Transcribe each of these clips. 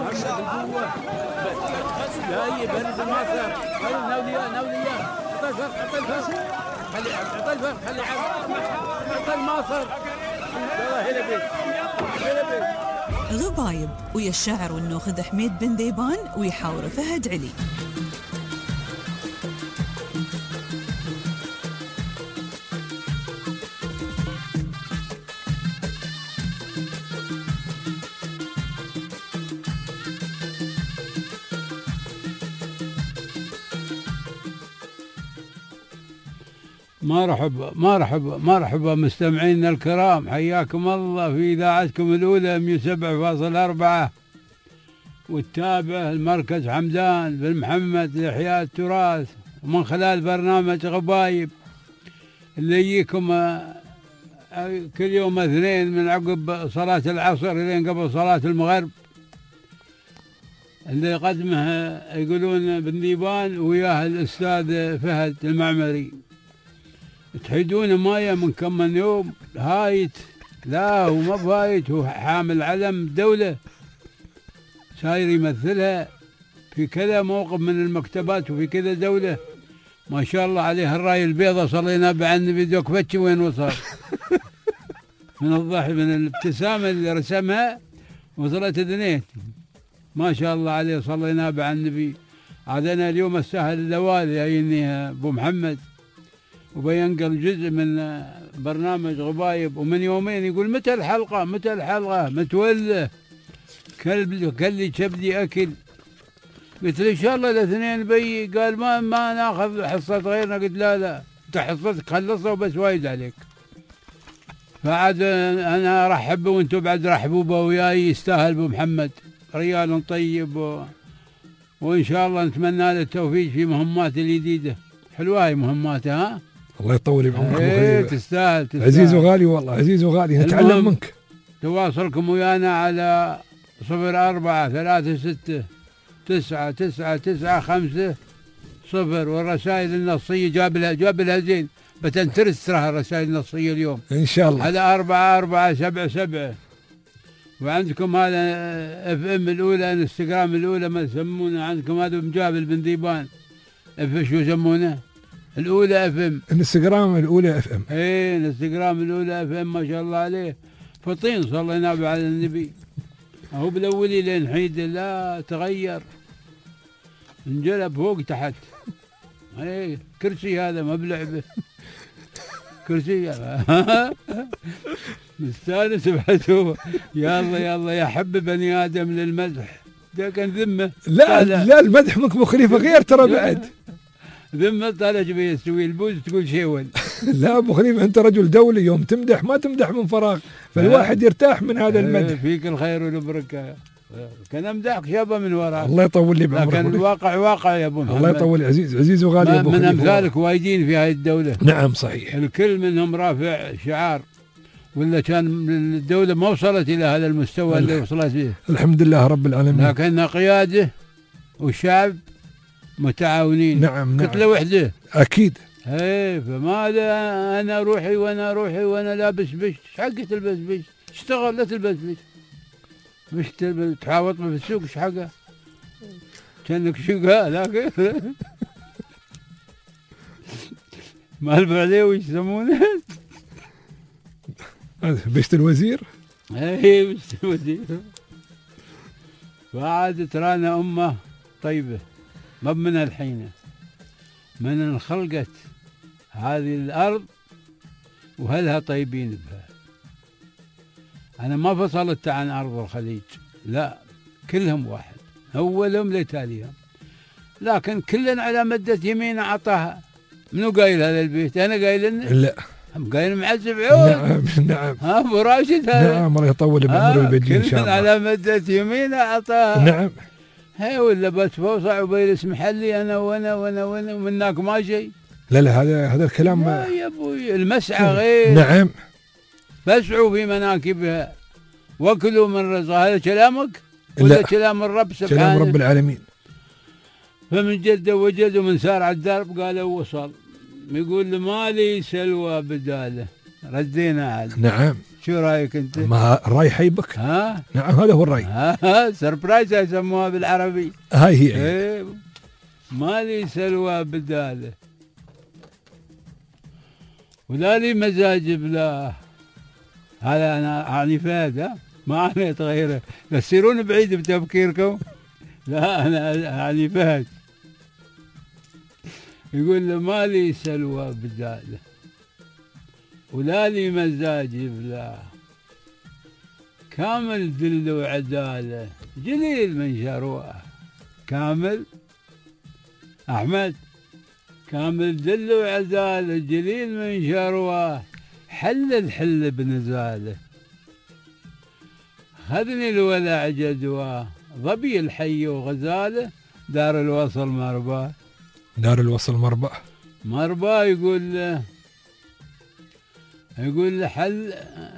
بالقوة. جاي برد المصر. ناولية. حط الفرق. خلي حط المصر. يلا هلا بيك. غبايب ويا الشاعر والنوخذ حميد بن ذيبان ويحاور فهد علي. مرحبا مستمعينا الكرام، حياكم الله في إذاعتكم الأولى 107.4 والتابع المركز حمدان بن محمد لإحياء التراث، ومن خلال برنامج غبايب اللي يجيكم كل يوم اثنين من عقب صلاة العصر إلين قبل صلاة المغرب، اللي قدمه يقولون بن ذيبان وياه الأستاذ فهد المعمري. تحيدون مايه من كم من يوم هايت، لا هو ما فايت، هو حامل علم الدولة ساير يمثلها في كذا موقف من المكتبات وفي كذا دولة، ما شاء الله عليه. الراي البيضة صلينا بعد النبي دوك فتش وين وصل من الضحك من الابتسامة اللي رسمها وصلت اثنين، ما شاء الله عليه. صلينا بعد النبي. عادنا اليوم السهل اللوالي يجيني ابو محمد وبينقل جزء من برنامج غبايب، ومن يومين يقول متى الحلقة متولى كلي شبدي أكل. قلت له إن شاء الله الاثنين بي. قال ما ناخذ حصة غيرنا. قلت لا أنت حصتك خلصها وبس، وايد عليك. فعاد أنا أرحب وأنتم بعد رحبوا به وياي. يستاهل أبو محمد، رجال طيب وإن شاء الله نتمنى له التوفيق في مهماته الجديدة. حلوة هاي مهماته. ها الله يطول بعمرك. ايه تستاهل عزيز وغالي، والله عزيز وغالي، نتعلم منك. تواصلكم ويانا على 0436999950 والرسائل النصية جاب لها زين، بتنترس تراها الرسائل النصية اليوم إن شاء الله على 4477. وعندكم هذا اف ام الأولى، انستغرام الأولى ما يسمونه عندكم، هذا مجابل بن ذيبان شو يسمونه الأولى اف ام، انستغرام الأولى اف ام. ايه انستغرام الأولى اف ام، ما شاء الله عليه. فطين صلينا على النبي. هو بالاولي لين حيد لا تغير، انجلب فوق تحت. ايه كرسي هذا ما بلعبه كرسي مستانس بعده. يلا يحب بني ادم للمدح، ده كان ذمه. لا المدح منك ابو خليفه غير ترى بعد ذمه طالع جبيه يسوي البوز تقول شيول. لا ابو خليفه انت رجل دولي، يوم تمدح ما تمدح من فراغ، فالواحد يرتاح من هذا المدح. فيك الخير والبركه. كان امدحك شابه من وراء. الله يطول لي بعمرك. لكن الواقع واقع يا ابو محمد. الله يطول. عزيز وغالي يا ابو خليفه. من امثالك وايدين في هذه الدوله. نعم صحيح. الكل منهم رافع شعار، ولا كان الدوله ما وصلت الى هذا المستوى اللي وصلت فيه. الحمد لله رب العالمين. لكن قياده والشعب متعاونين. نعم كتله وحده. اكيد. ايه فماذا انا روحي وانا لابس بش. حقي تلبس بش، اشتغل لا تلبس بش. مش تحاوط في السوق ايش حقه؟ كانك شقه لكن مال بعليه يسمونه بشت الوزير. ايه بشت الوزير. فعاد ترانا امه طيبه، ما من الحين من انخلقت هذه الارض وهلها طيبين بها. أنا ما فصلت عن أرض الخليج، لا كلهم واحد، أولهم لتاليهم، لكن كلنا على مدة يمين أعطاها. منو قايل هذا البيت؟ أنا قايل؟ لا هم قايل معزب عود. نعم ها أبو راشد هذا. نعم الله يطول بعمره ويبدي إن شاء الله. على مدة يمين أعطاها. نعم. هي ولا بس فوصع وبيلس محلي أنا وأنا ومناك ما شيء. لا هذا الكلام لا يا أبوي المسعى غير. نعم. فاسعوا في مناكبها وكلوا من رزقها. هذا كلامك ولا كلام الرب سبحانه؟ كلام رب العالمين. فمن جد وجد ومن سار على الدرب قالوا وصل. يقول ما لي سلوى بداله ردينا عاد. نعم. شو رايك انت؟ ما الراي حيبك. ها نعم هذا هو الراي. سربرايز يسموها بالعربي. هاي هي. ايه ما لي سلوى بداله ولا لي مزاج بلا. هذا انا اعني فهد، ها ما عنيت غيره. لا تصيرون بعيد بتفكيركم. لا انا اعني فهد. يقول له ما لي سلوى بداله ولا لي مزاج بلا، كامل ذل وعداله جليل من شرواه. كامل أحمد كامل ذل وعداله جليل من شرواه، حل الحل بنزاله، خذني الولع جدواه، ظبي الحي وغزاله، دار الوصل مرباه. دار الوصل مرباه. مرباه يقول له حل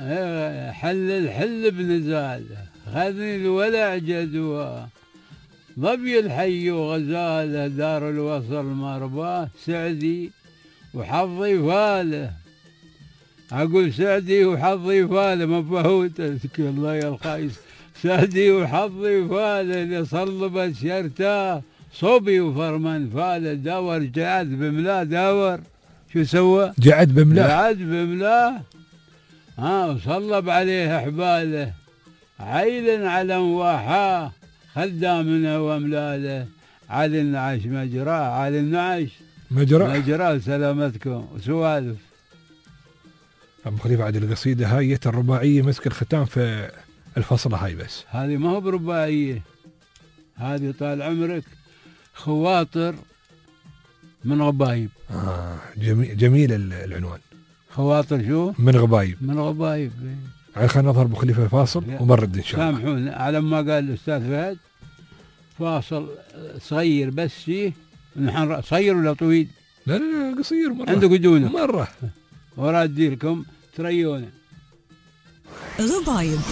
الحل بنزاله، خذني الولع جدواه، ظبي الحي وغزاله، دار الوصل مرباه، سعدي وحظي فاله. أقول سعدي وحظي فاله ما فهوتك الله يا الخايس. سعدي وحظي فاله اللي صلبت شرتاه، صوبي وفرمان فاله، داور جعد بملاه. داور شو سوى؟ جعد بملاه. جعد بملاه وصلب عليه حباله، عيل على مواحاه، خدامنا واملاله، علي النعش مجراه. علي النعش مجراه سلامتكم وسوالف. أبو خليفة عاد القصيدة هاي الرباعية مسك الختام في الفصلة هاي. بس هذه ما هو برباعية، هذه طال عمرك خواطر من غبايب. جميل العنوان. خواطر شو؟ من غبايب. من غبايب. خلينا نظهر أبو خليفة فاصل ومرد إن شاء الله. سامحونا على ما قال الأستاذ فهد، فاصل صغير بس فيه. نحن صغير ولا طويل؟ لا قصير مرة. عندك دونه مرة. ورادي لكم تريونه. غبايب.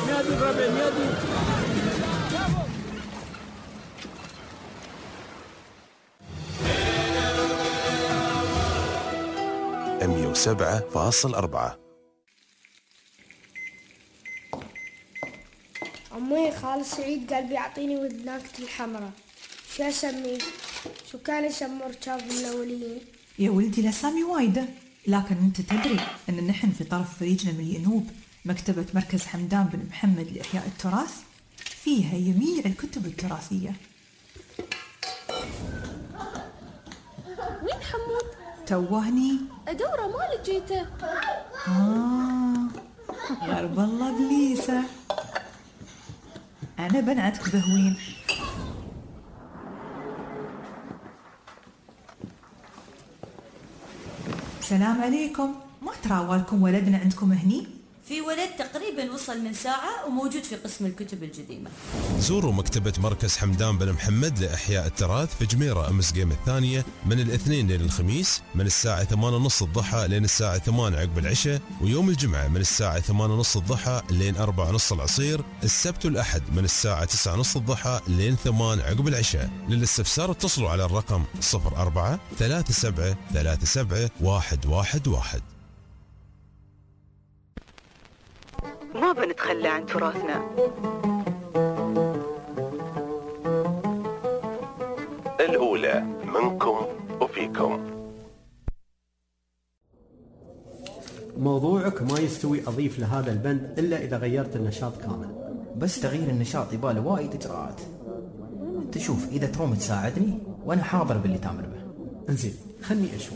أمي 107.4. عمي خالد سعيد قال بيعطيني ودناكتي الحمراء، شو اسميه؟ شو كان يسموه ركاب الاوليين؟ يا ولدي الاسامي وايده، لكن انت تدري ان نحن في طرف فريجنا من الينوب مكتبه مركز حمدان بن محمد لاحياء التراث، فيها جميع الكتب التراثيه. وين حمود؟ توهني ادوره ما لقيته. غرب الله بليسه، انا بنعتك بهوين. السلام عليكم، ما تراوالكم ولدنا عندكم هني؟ في ولد تقريبا وصل من ساعة وموجود في قسم الكتب القديمة. زوروا مكتبة مركز حمدان بن محمد لإحياء التراث في جميرة أمس قيم الثانية من الاثنين لين الخميس من الساعة 8:30 الضحى لين الساعة 8 عقب العشاء، ويوم الجمعة من الساعة 8:30 الضحى لين 4:30 العصير، السبت والأحد من الساعة 9:30 الضحى لين 8 عقب العشاء. للاستفسار اتصلوا على الرقم 04 37 37 111. ما بنتخلى عن تراثنا. الأولى منكم وفيكم. موضوعك ما يستوي أضيف لهذا البند إلا إذا غيرت النشاط كامل. بس تغيير النشاط يباله وايد إجراءات. تشوف إذا تروم تساعدني وأنا حاضر باللي تامر به. انزين خلني أشوف.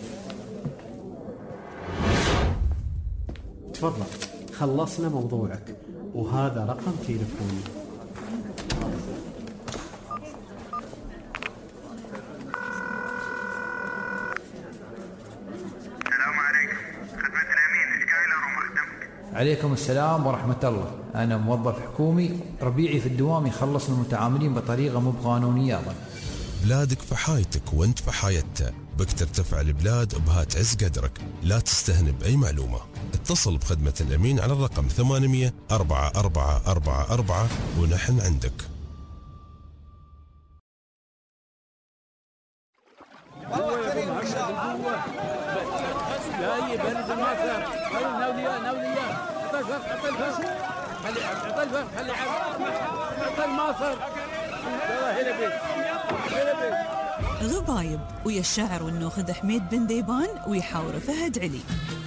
تفضل خلصنا موضوعك وهذا رقم تليفوني. السلام عليكم، خدمة الأمين، إيش قايل أروم أخدمك؟ عليكم السلام ورحمة الله. أنا موظف حكومي، ربيعي في الدوام يخلص من المتعاملين بطريقة مو بقانونية أظن. بلادك في حايتك وانت في حايتها، بك ترتفع البلاد وبها تعز قدرك. لا تستهن بأي معلومة. اتصل بخدمة الأمين على الرقم 800 4444 ونحن عندك. والله كريم ما شاء الله. لا يبرد ما صار. غبايب ويا الشاعر والنوخذ حميد بن ذيبان ويحاور فهد علي.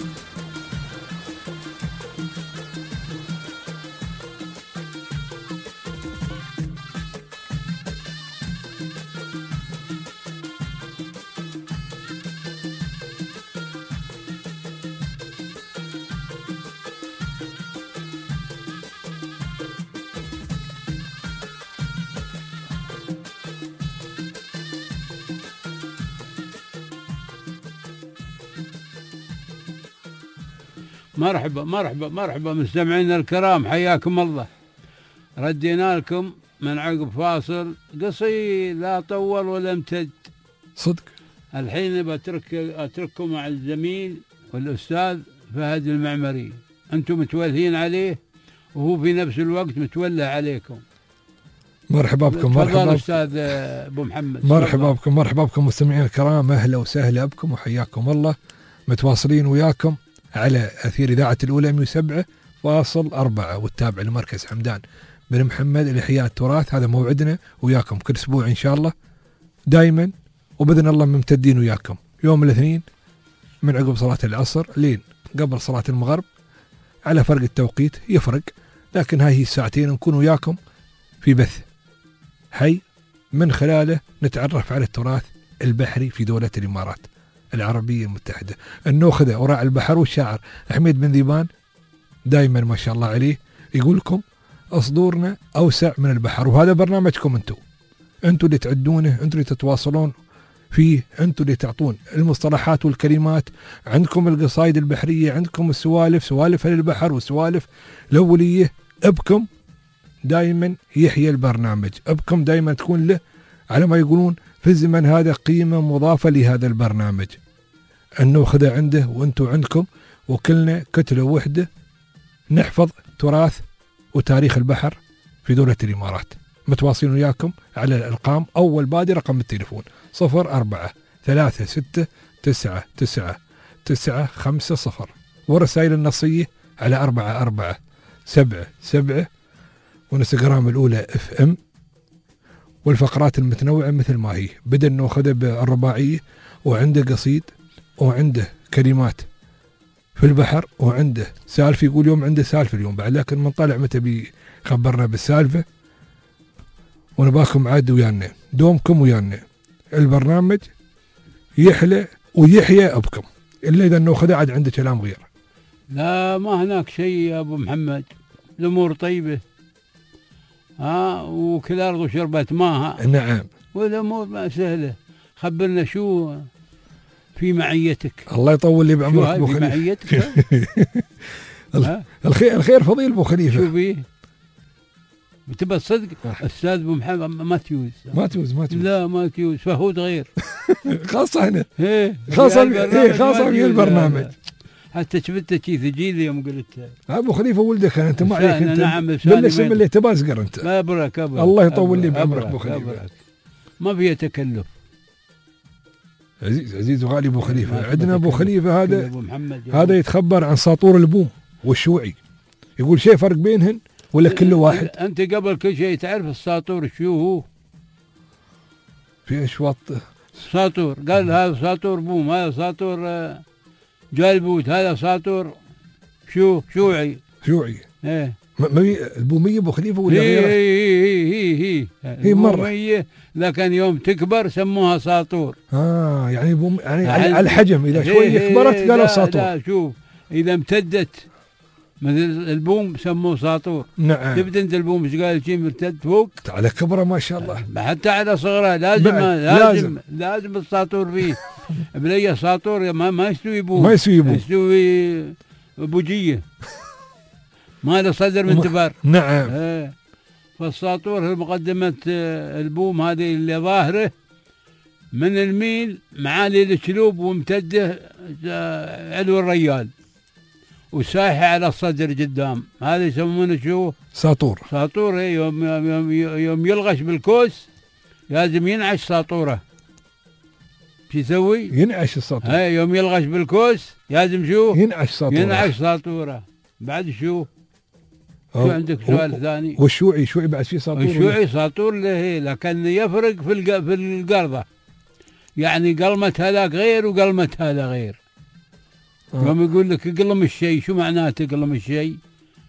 مرحبا مرحبا مرحبا مستمعينا الكرام، حياكم الله. ردينا لكم من عقب فاصل قصير لا طول ولا امتد صدق. الحين بترككم مع الزميل والأستاذ فهد المعمري، أنتم متولهين عليه وهو في نفس الوقت متوله عليكم. مرحبا بكم. مرحبا أستاذ أبو محمد. مرحبا بكم مرحبا بكم مستمعين الكرام، أهلا وسهلا بكم وحياكم الله. متواصلين وياكم على أثير إذاعة الأولى 107.4 والتابع لمركز حمدان بن محمد لإحياء التراث. هذا موعدنا وياكم كل أسبوع إن شاء الله دائما، وبإذن الله ممتدين وياكم يوم الاثنين من عقب صلاة العصر لين قبل صلاة المغرب، على فرق التوقيت يفرق، لكن هاي الساعتين نكون وياكم في بث حي من خلاله نتعرف على التراث البحري في دولة الإمارات العربية المتحدة. النوخذة وراء البحر والشاعر حميد بن ذيبان دائما ما شاء الله عليه يقول لكم أصدورنا أوسع من البحر، وهذا برنامجكم أنتوا اللي تعدونه، أنتوا اللي تتواصلون فيه، أنتوا اللي تعطون المصطلحات والكلمات. عندكم القصائد البحرية، عندكم السوالف، سوالف أهل البحر والسوالف الأولية. أبكم دائما يحيى البرنامج، أبكم دائما تكون له على ما يقولون في الزمن هذا قيمة مضافة لهذا البرنامج. النوخذة عنده وأنتوا عندكم، وكلنا كتلة وحدة نحفظ تراث وتاريخ البحر في دولة الإمارات. متواصلين وياكم على الأرقام. أول بادي رقم التليفون 0436999950، والرسائل النصية على 4477، ونستغرام الأولى FM، والفقرات المتنوعة مثل ما هي. بدأ النوخذة بالرباعية، وعنده قصيد، وعنده كلمات في البحر، وعنده سالفة. يقول يوم عنده سالفة اليوم بعد، لكن من طالع متى بيخبرنا بالسالفة، ونباكم عاد ويانا، دومكم ويانا. البرنامج يحلى ويحيى أبكم، إلا إذا النوخذة عاد عنده كلام غير. لا ما هناك شيء يا أبو محمد، الأمور طيبة، وكل أرض شربت ماها. نعم، والأمور ما سهلة. خبرنا شو في معيتك. الله يطول لي بعمرك أبو خليفة. في معيتك الخير فضيل أبو خليفة. شو فيه؟ بتبى الصدق أستاذ أبو محمد ماتيوز. لا ماتيوز فهود غير. خاصة هنا خاصة في البرنامج. حتى شفتك تجي لي يوم قلت أبو خليفة ولدك أنت ما عليك أنت. نعم بالاسم اللي تبازقر أنت. أبرك الله يطول لي بعمرك أبو خليفة. ما فيها تكلف. عزيز وغالي أبو خليفة. عندنا أبو خليفة هذا يتخبر عن ساطور البوم والشوعي، يقول شيء فرق بينهن ولا كل واحد؟ أنت قبل كل شيء تعرف الساطور شو هو؟ في أشواط ساطور، قال هذا ساطور بوم، هذا ساطور جالبوت، هذا ساطور شوعي. ايه البومية أبو خليفة ولا غيرها؟ هي البومية، لكن يوم تكبر سموها ساطور. يعني بوم، يعني على الحجم، إذا شوي كبرت قالوا ساطور. لا شوف، إذا امتدت مثل البوم سموه ساطور. نعم. تبدأ انت البوم ايش قال شيء مرتد فوق على كبره ما شاء الله، حتى على صغره لازم الساطور فيه. بلي ساطور ما يستوي بوم، يستوي بوجيه ما له صدر من تبر. نعم. فالساطور مقدمة البوم هذه اللي ظاهره من الميل معالي الشلوب ومتده علو الريال وسايحة على الصدر قدام، هذا يسمونه شو؟ ساطور. يوم يلغش بالكوس لازم ينعش ساطوره. شو يسوي؟ ينعش الساطور. يوم يلغش بالكوس لازم شو؟ ينعش ساطوره. بعد شو؟ شو عندك سؤال ثاني؟ والشوعي بعد فيه ساطور؟ الشوعي ساطور له، لكن يفرق في القرضة، يعني قلمة هذاك غير وقلمة هذا غير. يوم يقول لك قلم الشيء، شو معناته قلم الشيء؟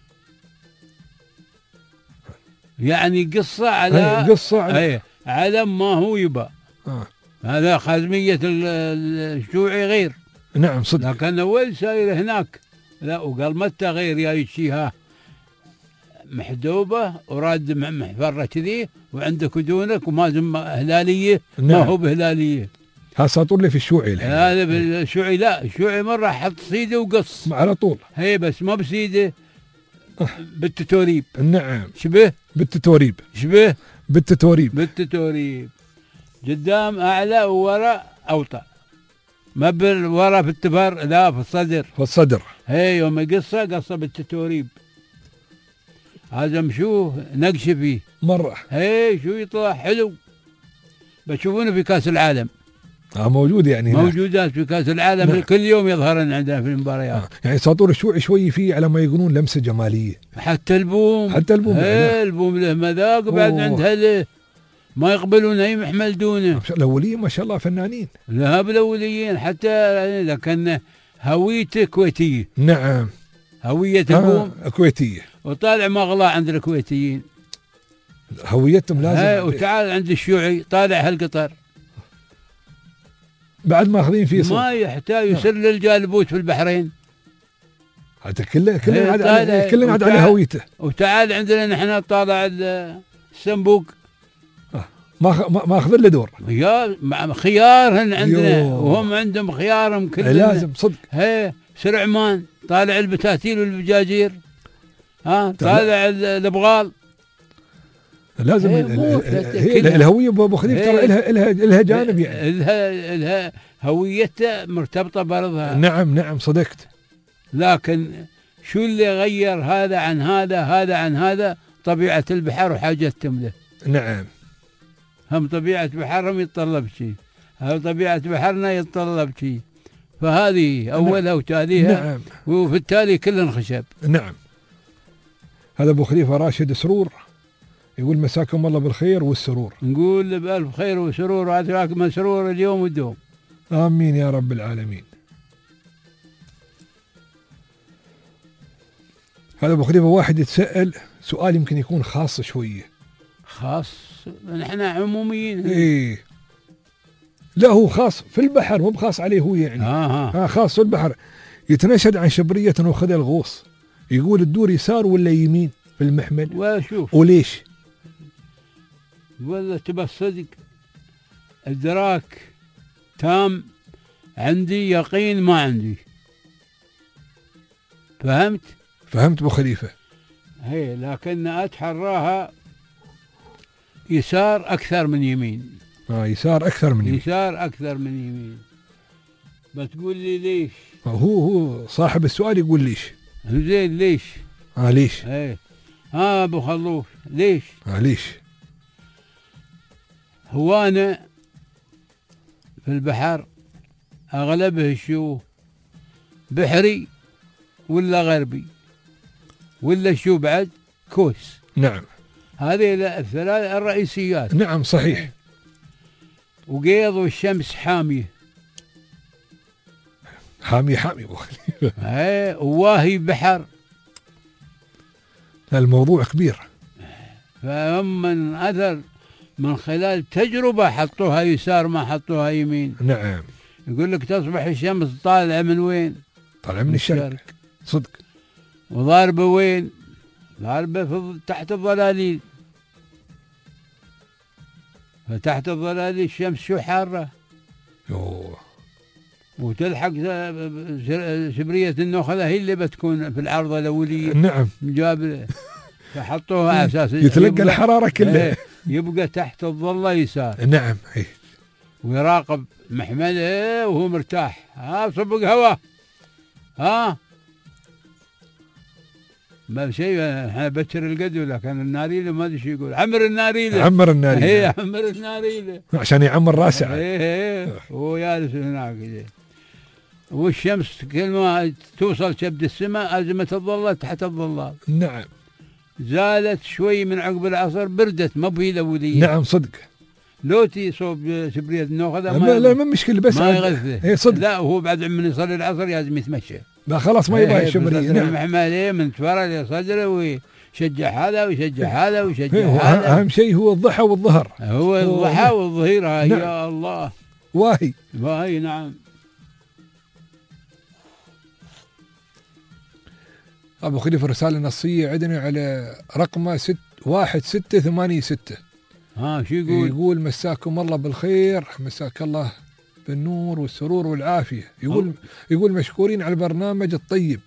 يعني قصة على علم ما هو يبى. هذا خزمية الشوعي غير. نعم صدق. لكن أول ساير هناك لا، وقلمته غير، يا يشيها محدوبة وراد محفرة كذي، وعندك ودونك ومازم هلالية. نعم. ما هو بهلالية. هذا ساطور لي في الشوعي الحين. هذا بالشوعي لا، الشوعي مرة حط سيده وقص على طول. هي بس ما بسيده، بالتتوريب. نعم. شبه بالتتوريب. شبه بالتتوريب. قدام أعلى ووراء أوطى، ما بالوراء في التفر، لا في الصدر. هي يوم قصة بالتتوريب. هذا مشوه نقش فيه مرة. هي شو يطلع حلو، بتشوفونه في كأس العالم. موجود يعني. موجودات في كأس العالم. نعم. كل يوم يظهرن عندنا في المباريات. يعني ساطور الشوعي شوي فيه على ما يقولون لمسة جمالية. حتى البوم. البوم له مذاق، وبعد عندها له ما يقبلون أي محمل دونه. الأوليين ما شاء الله فنانين. لا بالأوليين حتى، لكن هويته كويتية. نعم. هوية البوم كويتية، وطالع مغلاء عند الكويتيين. هويتهم لازم. وتعال عند الشيوعي طالع هالقطر بعد ماخذين فيه ما يحتاج يسر للجالبوت في البحرين. حتى كلنا عاد على هويته. وتعال عندنا نحن طالع السنبوق ما اخذ له دور. خيارهن عندنا وهم عندهم خيارهم كلهم. لازم صدق. سرعمان طالع البتاتيل والبجاجير، طالع البغال. لازم الهويه ابو خليل ترى لها جانب، يعني لها هويتها مرتبطه برضها. نعم صدقت. لكن شو اللي غير هذا عن هذا عن هذا؟ طبيعه البحر وحاجتهم له. نعم. هم طبيعه بحرهم يتطلب شيء، هم طبيعه بحرنا يتطلب شيء، فهذه اولها وتاليها. نعم. وفي التالي كلن خشب. نعم. هذا ابو خليفه راشد سرور يقول مساكم الله بالخير والسرور. نقول بألف خير وسرور، وأتراك مسرور اليوم والدوم. آمين يا رب العالمين. هذا أبو خليفة واحد يتسأل سؤال يمكن يكون خاص شوية. خاص؟ نحن عموميين. إيه لا هو خاص في البحر، مو بخاص عليه هو يعني. خاص في البحر. يتنشد عن شبرية وخذ الغوص، يقول الدور يسار ولا يمين في المحمل؟ وشوف وليش؟ والله تبى الصدق إدراك تام، عندي يقين ما عندي. فهمت أبو خليفة. هي لكن أتحراها يسار أكثر من يمين. يسار أكثر من يمين. يسار أكثر من يمين. بتقول لي ليش؟ هو صاحب السؤال يقول ليش. زين ليش؟ ليش؟ أبو خلوف ليش؟ ليش؟ هو أنا في البحر أغلبه شو بحري ولا غربي ولا شو بعد كوس. نعم. هذه الثلاث الرئيسيات. نعم صحيح. وقيض والشمس حامية. حامي وواهي بحر. الموضوع كبير. فهم من أثر من خلال تجربة حطوها يسار ما حطوها يمين. نعم. يقول لك تصبح الشمس طالعة من وين؟ طالعة من الشرق. صدق. وضاربة وين؟ ضاربة تحت الظلاليل. فتحت الظلاليل الشمس شو حارة؟ وتلحق شبرية النخلة هي اللي بتكون في العرضة الأولية. نعم. مجابلة. فحطوها على أساس يتلقى الحرارة كلها. يبقى تحت الظلة يسار. نعم. ويراقب محمله وهو مرتاح. صبق هواء. ما شيء احنا بشر القدو، لكن الناريله ما ادري شو يقول. عمر الناريله. عمر الناريله. عمر الناريله عشان يعمر راسه. هو جالس هناك. والشمس كل ما توصل شبد السماء أزمة الظلة تحت الظلال. نعم. زالت شوي من عقب العصر، بردت ما بهي الأولية. نعم صدق. لوتي صوب سبرية ناخذها لا ما مشكلة، بس ما يغثه. هي صدق. لا هو بعد من يصلي العصر لازم يتمشى. لا خلاص ما يبغى الشمرية. نعم. محماليه من تفرج لصدره ويشجع هذا ويشجع هذا ويشجع هذا. أهم شيء هو الضحى والظهر. هو الضحى والظهير. نعم. يا الله. واهي نعم. أبو خليفة رسالة نصية عندنا على رقمه 1686. شو يقول؟ يقول مساكم الله بالخير، مساك الله بالنور والسرور والعافية. يقول مشكورين على البرنامج الطيب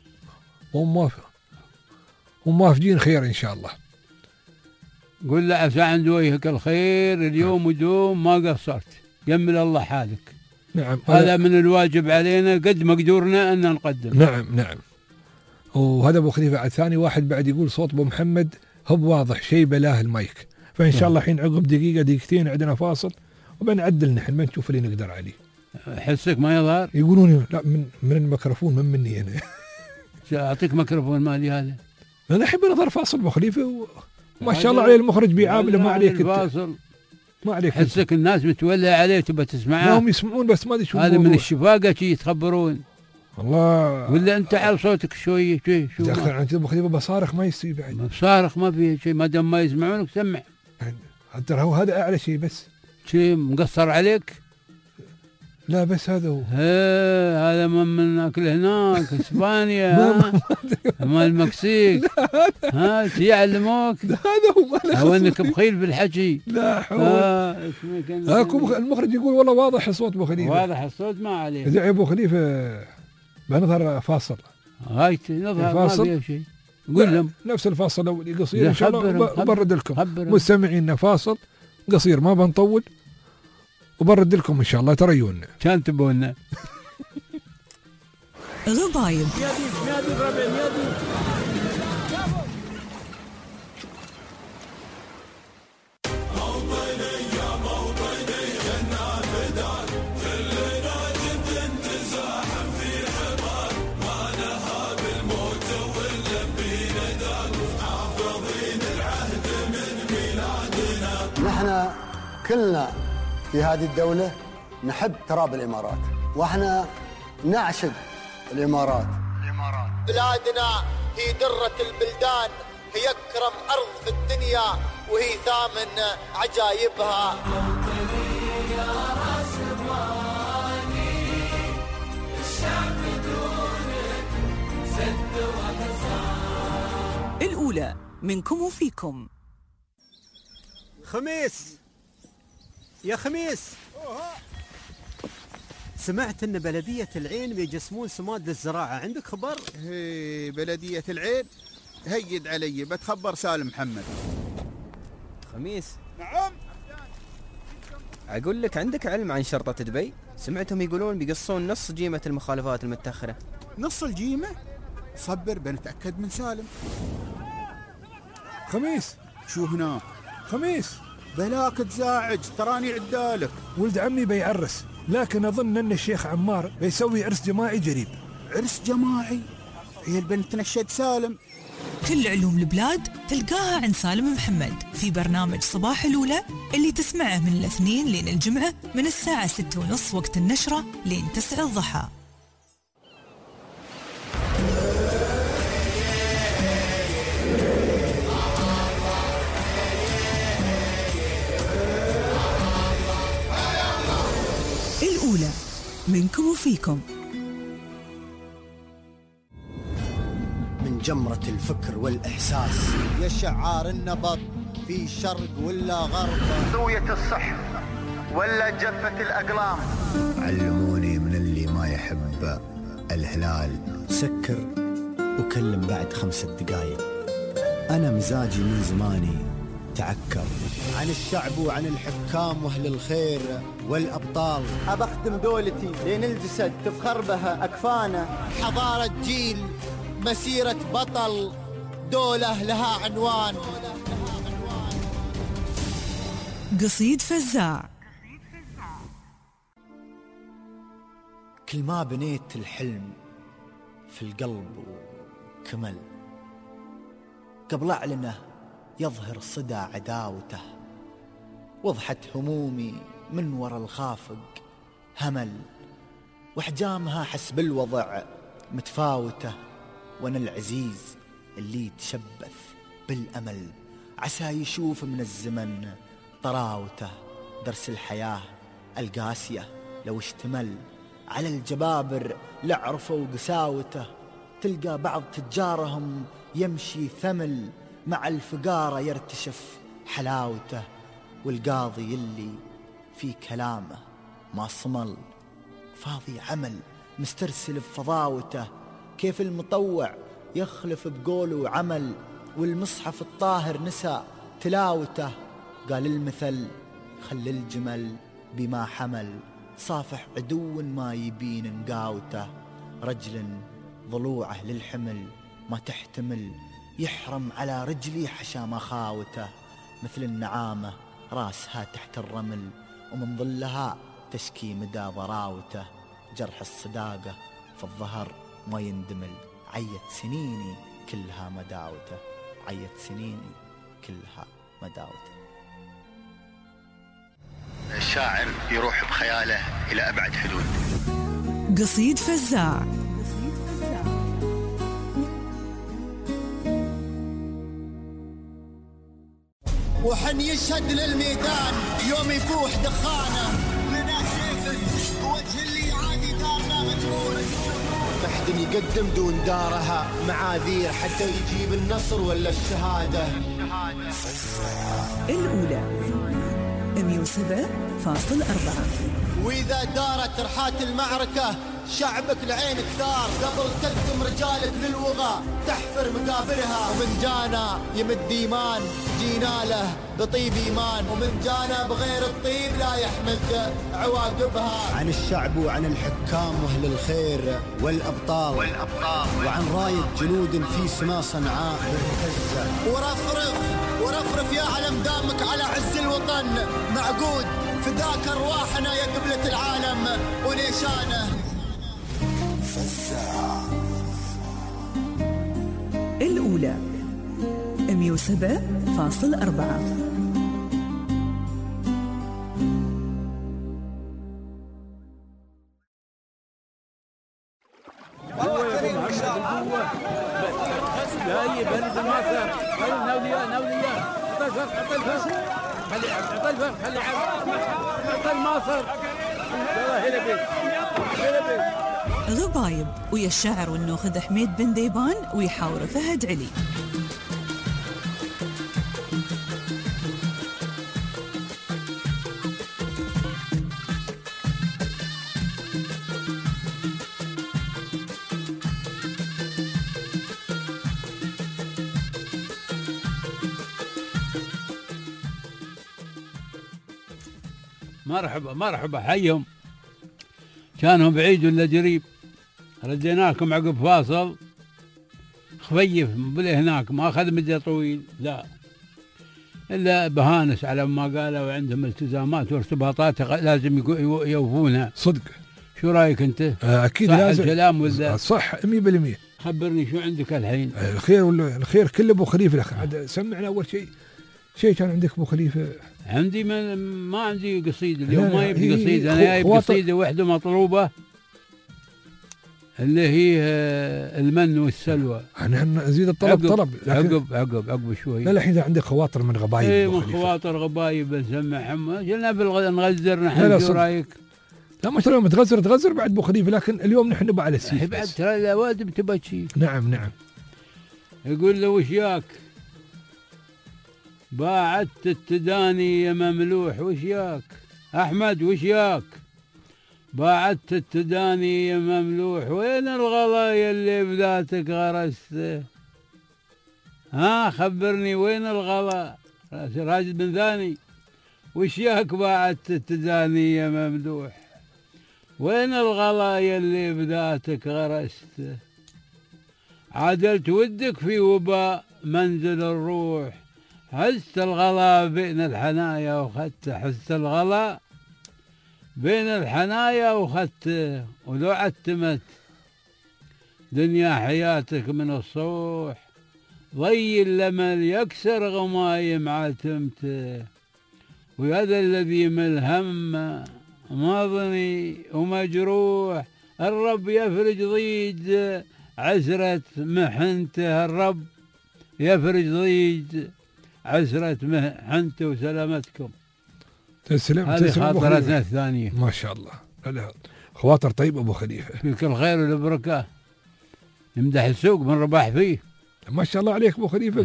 وموافقين خير إن شاء الله. قل له عسى عند وجهك الخير اليوم ودوم، ما قصرت، جمل الله حالك. نعم. هذا من الواجب علينا قد مقدورنا أن نقدم. نعم. وهذا أبو خليفة على ثاني واحد بعد يقول صوت أبو محمد هو واضح شيء بلاه المايك. فإن شاء الله حين عقب دقيقة دقيقتين عندنا فاصل وبنعدل نحن ما نشوف اللي نقدر عليه. حسك ما يظهر؟ يقولون لا من الميكروفون من مني أنا. أعطيك ميكروفون مالي هذا. أنا أحب نظهر فاصل أبو خليفة وما شاء الله عليه المخرج بيعامله. ما عليك الفاصل. ما عليك. حسك الناس متولى عليه تبى تسمعه. هم يسمعون بس ما يشوفون. هذا من الشفاقة شيء يتخبرون. الله. ولا أنت على صوتك شوية شو دخل عن كذا أبو خليفة بصارخ ما يستوي بعد. بصارخ ما فيه شيء ما دام ما يسمعونك سمع. حتى هو هذا أعلى شيء بس. شيء مقصر عليك؟ لا بس هذا هو. هذا من أكل هناك إسبانيا. ما المكسيك. يعلموك. هذا هو أنك بخيل بالحكي. لا حول. المخرج يقول والله واضح الصوت أبو خليفة. واضح الصوت ما عليه. إذا أبو خليفة بنظهر فاصل. هاي نظهر ما فيه شيء. قول لهم نفس الفاصل الأول قصير إن شاء الله وبرد لكم مستمعين. فاصل قصير ما بنطول وبرد لكم إن شاء الله تريونا كان تبونا. غبايب. نحن كلنا في هذه الدولة نحب تراب الإمارات، وإحنا نعشق الإمارات. بلادنا هي درة البلدان، هي أكرم أرض في الدنيا، وهي ثامن عجائبها. الأولى منكم وفيكم. خميس يا خميس، سمعت ان بلدية العين بيجسمون سماد للزراعة، عندك خبر؟ هي بلدية العين هيد علي بتخبر سالم محمد. خميس. نعم. اقول لك عندك علم عن شرطة دبي؟ سمعتهم يقولون بيقصون نص جيمة المخالفات المتأخرة. نص الجيمة؟ صبر بنتأكد من سالم. خميس. شو هنا؟ خميس بلاك تزاعج تراني عدالك. ولد عمي بيعرس، لكن أظن أن الشيخ عمار بيسوي عرس جماعي قريب. عرس جماعي؟ هي البنت تنشد سالم. كل علوم البلاد تلقاها عند سالم محمد في برنامج صباح الأولى اللي تسمعه من الاثنين لين الجمعة من الساعة 6:30 وقت النشرة لين 9 الضحى. الأولى منكم وفيكم. من جمرة الفكر والإحساس يا شعار النبض في شرق ولا غرب، سوية الصحن ولا جفة الأقلام. علموني من اللي ما يحب الهلال سكر وكلم بعد 5 دقايق. أنا مزاجي من زماني تعكر عن الشعب وعن الحكام واهل الخير والابطال. ابخدم دولتي لين الجسد تفخر بها اكفانه. حضاره جيل، مسيره بطل، دوله لها عنوان. قصيد فزاع. كل ما بنيت الحلم في القلب وكمل، قبل أعلنه يظهر صدى عداوته. وضحت همومي من وراء الخافق همل، واحجامها حسب الوضع متفاوتة. وانا العزيز اللي تشبث بالأمل، عسى يشوف من الزمن طراوته. درس الحياة القاسية لو اشتمل على الجبابر لعرفوا قساوته. تلقى بعض تجارهم يمشي ثمل، مع الفقارة يرتشف حلاوته. والقاضي اللي في كلامه ما صمل، فاضي عمل مسترسل بفضاوته. كيف المطوع يخلف بقوله وعمل، والمصحف الطاهر نسى تلاوته. قال المثل خل الجمل بما حمل، صافح عدو ما يبين نقاوته. رجل ضلوعه للحمل ما تحتمل، يحرم على رجلي حشا مخاوته. مثل النعامة راسها تحت الرمل، ومن ظلها تشكي مدى ضراوته. جرح الصداقة في الظهر ما يندمل، عيت سنيني كلها مداوته. عيت سنيني كلها مداوته. الشاعر يروح بخياله إلى أبعد حدود. قصيد فزاع. وحن يشهد للميدان يوم يفوح دخانه، لنا سيف وجه اللي عادي دارنا مجنون. محد يقدم دون دارها معاذير حتى يجيب النصر ولا الشهادة. الأولى 107.4. وإذا دارت رحات المعركة شعبك لعين كثار، قبل تقدم رجالك للوغى تحفر مقابرها. ومن جانا يمد إيمان جينا له بطيب إيمان، ومن جانا بغير الطيب لا يحمد عواقبها. عن الشعب وعن الحكام وأهل الخير والأبطال وعن راية جنود في سما صنعاء مرتزة. ورفرف يا علم دامك على عز الوطن معقود، فداك أرواحنا يا قبلة العالم ونيشانه. الأولى 107.4. لا برد ما صار. نوليا عطى الفرق خلي عطى الماصر. غبايب ويا الشاعر والنوخذ حميد بن ديبان ويحاور فهد علي. مرحبا حيهم. كانوا بعيد ولا قريب، رديناكم عقب فاصل خفيف بلا هناك، ما أخذ مدة طويل لا، إلا بهانس على ما قالوا، وعندهم التزامات وارتباطات لازم يوفونها. صدق. شو رأيك أنت؟ أكيد صح لازم. الكلام ولا صح 100%. خبرني شو عندك الحين؟ الخير ولا الخير كله أبو خليفة. عاد سمعنا أول شيء كان عندك أبو خليفة. عندي ما عندي قصيدة اليوم، ما يبي قصيدة، أنا جايب قصيدة واحدة مطلوبة اللي هي المن والسلوى. احنا نزيد الطلب طلب، عقب شوي. لا الحين اذا عندك خواطر من غبايب. ايه من خواطر غبايب نسمعهم، جلنا نغزر نحن. شو رايك؟ لا ما شاء الله تغزر بعد ابو خليفه، لكن اليوم نحن نبى على السيف بعد ترى الاوادم تبى شيء. نعم. يقول له وش ياك؟ باعت التداني يا مملوح، وش ياك؟ احمد وش ياك؟ باعت التداني يا مملوح، وين الغلا اللي بذاتك غرسته؟ ها خبرني وين الغلا؟ راشد بن ثاني وش ياك؟ باعت التداني يا مملوح، وين الغلا اللي بذاتك غرسته؟ عادلت ودك في وباء منزل الروح، حست الغلا بين الحنايا وخدته، حست الغلا بين الحنايا وخدته، ولو عتمت دنيا حياتك من الصوح، ضي الأمل يكسر غمايم عاتمته، وهذا الذي من الهم ماضني ومجروح، الرب يفرج ضيج عسرة محنته، الرب يفرج ضيج عسرة محنته. وسلامتكم. تسلم. هذه خاطرتنا الثانية. ما شاء الله. خواطر طيب أبو خليفة، فيك الخير والبركة. نمدح السوق من رباح فيه. ما شاء الله عليك أبو خليفة.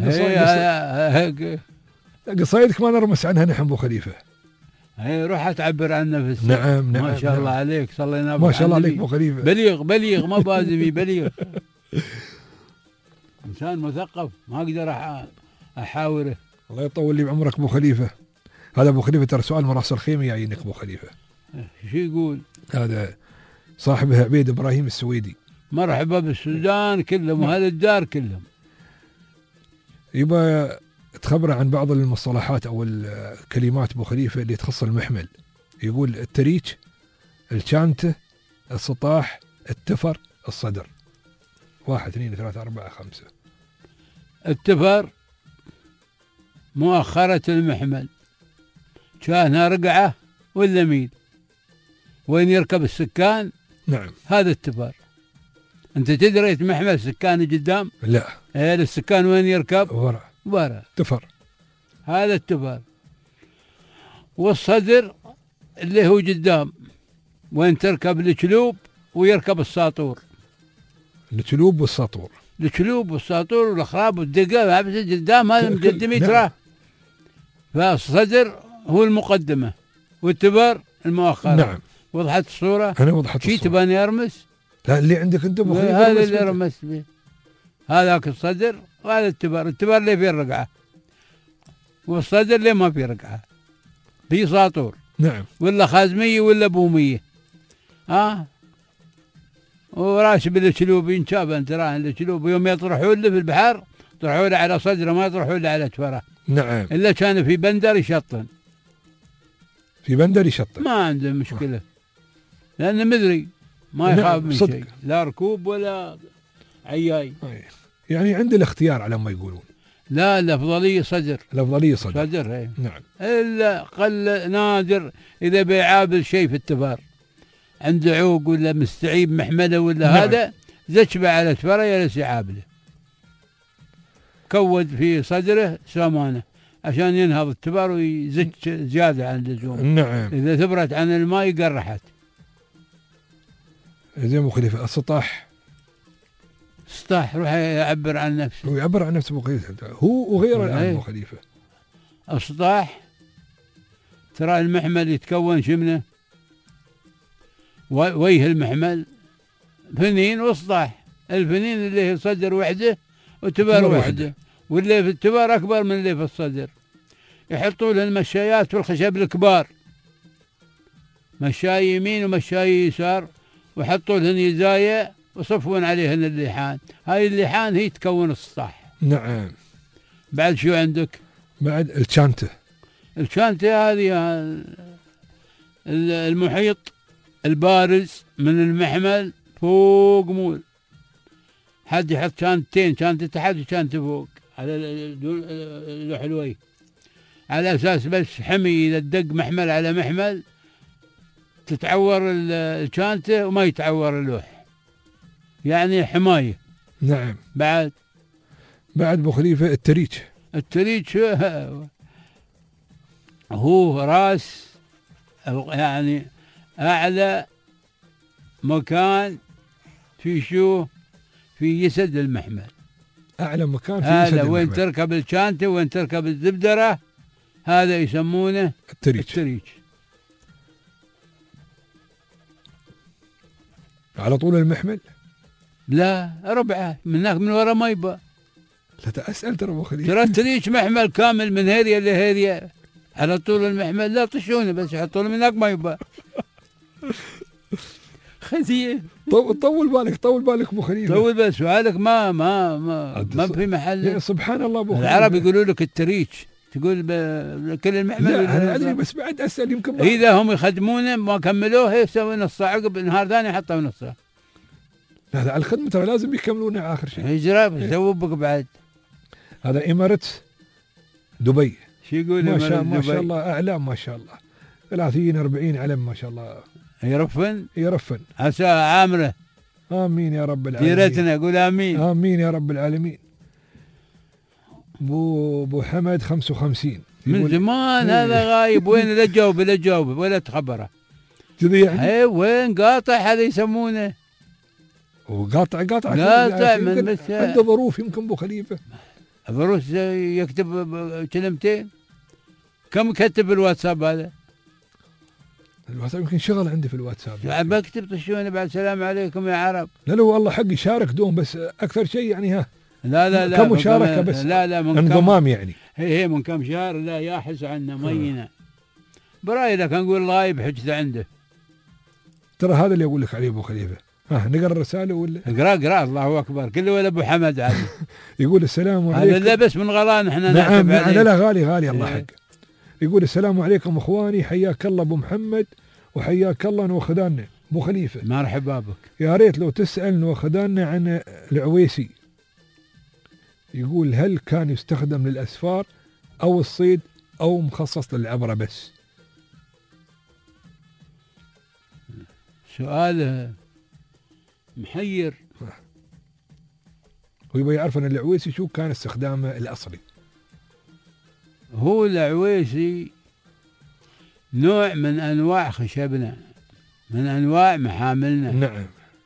قصايدك ما نرمس عنها نحن أبو خليفة. هي روح تعبر عن نفسك. نعم ما شاء الله عليك. صلينا ما شاء الله عليك أبو خليفة. بليغ ما بازمي بليغ. إنسان مثقف ما أقدر أحاوره. الله يطول لي بعمرك أبو خليفة. هذا أبو خليفة ترى سؤال من راس الخيمة يعينك أبو خليفة. شو يقول؟ هذا صاحبه عبيد إبراهيم السويدي. مرحبا بالسودان كلهم وهذا الدار كلهم. يبقى تخبره عن بعض المصطلحات أو الكلمات أبو خليفة اللي تخص المحمل. يقول التريج، الشانته، السطاح، التفر، الصدر. 1 2 3 4 5. التفر مؤخرة المحمل، كانها رقعة ولا ميل وين يركب السكان. نعم. هذا التفر. أنت تدري محمل سكان قدام؟ لا. السكان وين يركب؟ ورا. تفر. هذا التفر. والصدر اللي هو قدام وين تركب الكلوب ويركب الساطور. الكلوب والساطور. الكلوب والساطور والخراب والدقة قدام هذا مقدم تراه. فالصدر هو المقدمة والتبر المؤخرة. نعم. وضحت الصورة؟ أنا وضحت الصورة. شي تباني أرمس؟ لا اللي عندك أنت أبو خليفة. هذا اللي رمس به. هذاك الصدر وهذا التبر. التبر اللي فيه الرقعة والصدر اللي ما فيه رقعة. في ساطور. نعم. ولا خازمية ولا بومية. وراشب الكلوب ينشاب. انت راهن الكلوب يوم يطرحون له في البحر يطرحون له على صدره ما يطرحون له على تفره. نعم. الا كان في بندر يشطن. في بندر يشطن. ما عنده مشكلة لأنه مدري ما يخاف من شيء، لا ركوب ولا عياي. يعني عنده الاختيار على ما يقولون. لا الأفضلية صدر. الأفضلية صدر. صدر. نعم. إلا قل نادر إذا بيعابل شيء في التفار عنده عوق ولا مستعيب محمله ولا. نعم. هذا زكبه على تفره يلس يعابله. كود في صدره سامانه عشان ينهض التفار ويزك زياده عن اللزوم. نعم. إذا ثبرت عن الماء قرحت. زين أبو خليفة. السطاح. السطاح روح يعبر عن نفسه. هو يعبر عن نفسه أبو خليفة هو وغيره الآن أبو خليفة. السطاح ترى المحمل يتكون شمنه ويه المحمل فنين وسطاح. الفنين اللي هي صدر وحده وتبر وحده واللي في التبر أكبر من اللي في الصدر. يحطوا له المشايات والخشب الكبار، مشاي يمين ومشاي يسار، ويحطوا لهن يزايا وصفون عليهن اللحان. هاي اللحان هي تكون السطاح. نعم. بعد شو عندك؟ بعد الشانته. الشانته هذه المحيط البارز من المحمل فوق مول. حد يحط شانتين، شانته تحت وشانته فوق على الحلوي على أساس بس حمي. إذا دق محمل على محمل تتعور الشانته وما يتعور اللوح، يعني حماية. نعم. بعد أبو خليفة التريج. التريج هو راس يعني أعلى مكان في شو في جسد المحمل. أعلى مكان في جسد المحمل. هذا وين تركب الشانته وين تركب الزبدرة هذا يسمونه التريج. على طول المحمل؟ لا ربعه من هناك من ورا ما يبقى. لا أسأل ترى أبو خليفة. ترى التريج محمل كامل من هيريا لهيريا على طول المحمل. لا طشونه بس يحطونه من هناك ما يبقى. خزيه. طول بالك أبو خليفة. طول بس سؤالك ما في محل. سبحان الله أبو خليفة. العرب يقولوا لك التريج تقول كل المحمل. لا أنا أدري بس بعد أسأل يمكن إذا هم يخدمونه ما كملوه يسوي نص عقب نهار ثاني حطوا نصه. لا على الخدمة ترى لازم يكملونه آخر شيء. هجرة يسووا بك بعد. هذا إمارتس دبي. شو يقول ما شاء الله أعلام ما شاء الله 30-40 علم ما شاء الله. يرفن عسى عامره. آمين يا رب العالمين. ديرتنا قول آمين. آمين يا رب العالمين. بو حمد 55 من زمان هذا غايب. وين لا تجاوب ولا تخبره كذي يعني. وين قاطع هذا يسمونه وقاطع من بس عنده ظروف يمكن ابو خليفه ظروف يكتب كلمتين. كم كتب الواتساب هذا؟ الواتساب يمكن شغل عندي في الواتساب. بكتب طشوني بعد السلام عليكم يا عرب. لا والله حقي شارك دوم بس اكثر شيء يعني ها. لا كمشاركه بس. لا من انضمام يعني. هي من كم شهر لا ياحس عنا مينا. برايي لك نقول غايب حجته عنده. ترى هذا اللي اقول لك عليه ابو خليفه. نقرا الرساله ولا؟ اقرا الله اكبر كله ولا ابو حمد عادي. يقول السلام عليكم. هذا لبس من غلان احنا. نعم لا غالي الله حق. يقول السلام عليكم اخواني حياك الله ابو محمد وحياك الله نوخداننا ابو خليفه. مرحبا بك. يا ريت لو تسال نوخداننا عن العويسي. يقول هل كان يستخدم للاسفار او الصيد او مخصص للعبره بس؟ سؤال محير. ويبغى يعرف ان العويسي شو كان استخدامه الاصلي. هو العويسي نوع من انواع خشبنا من انواع محاملنا. نعم.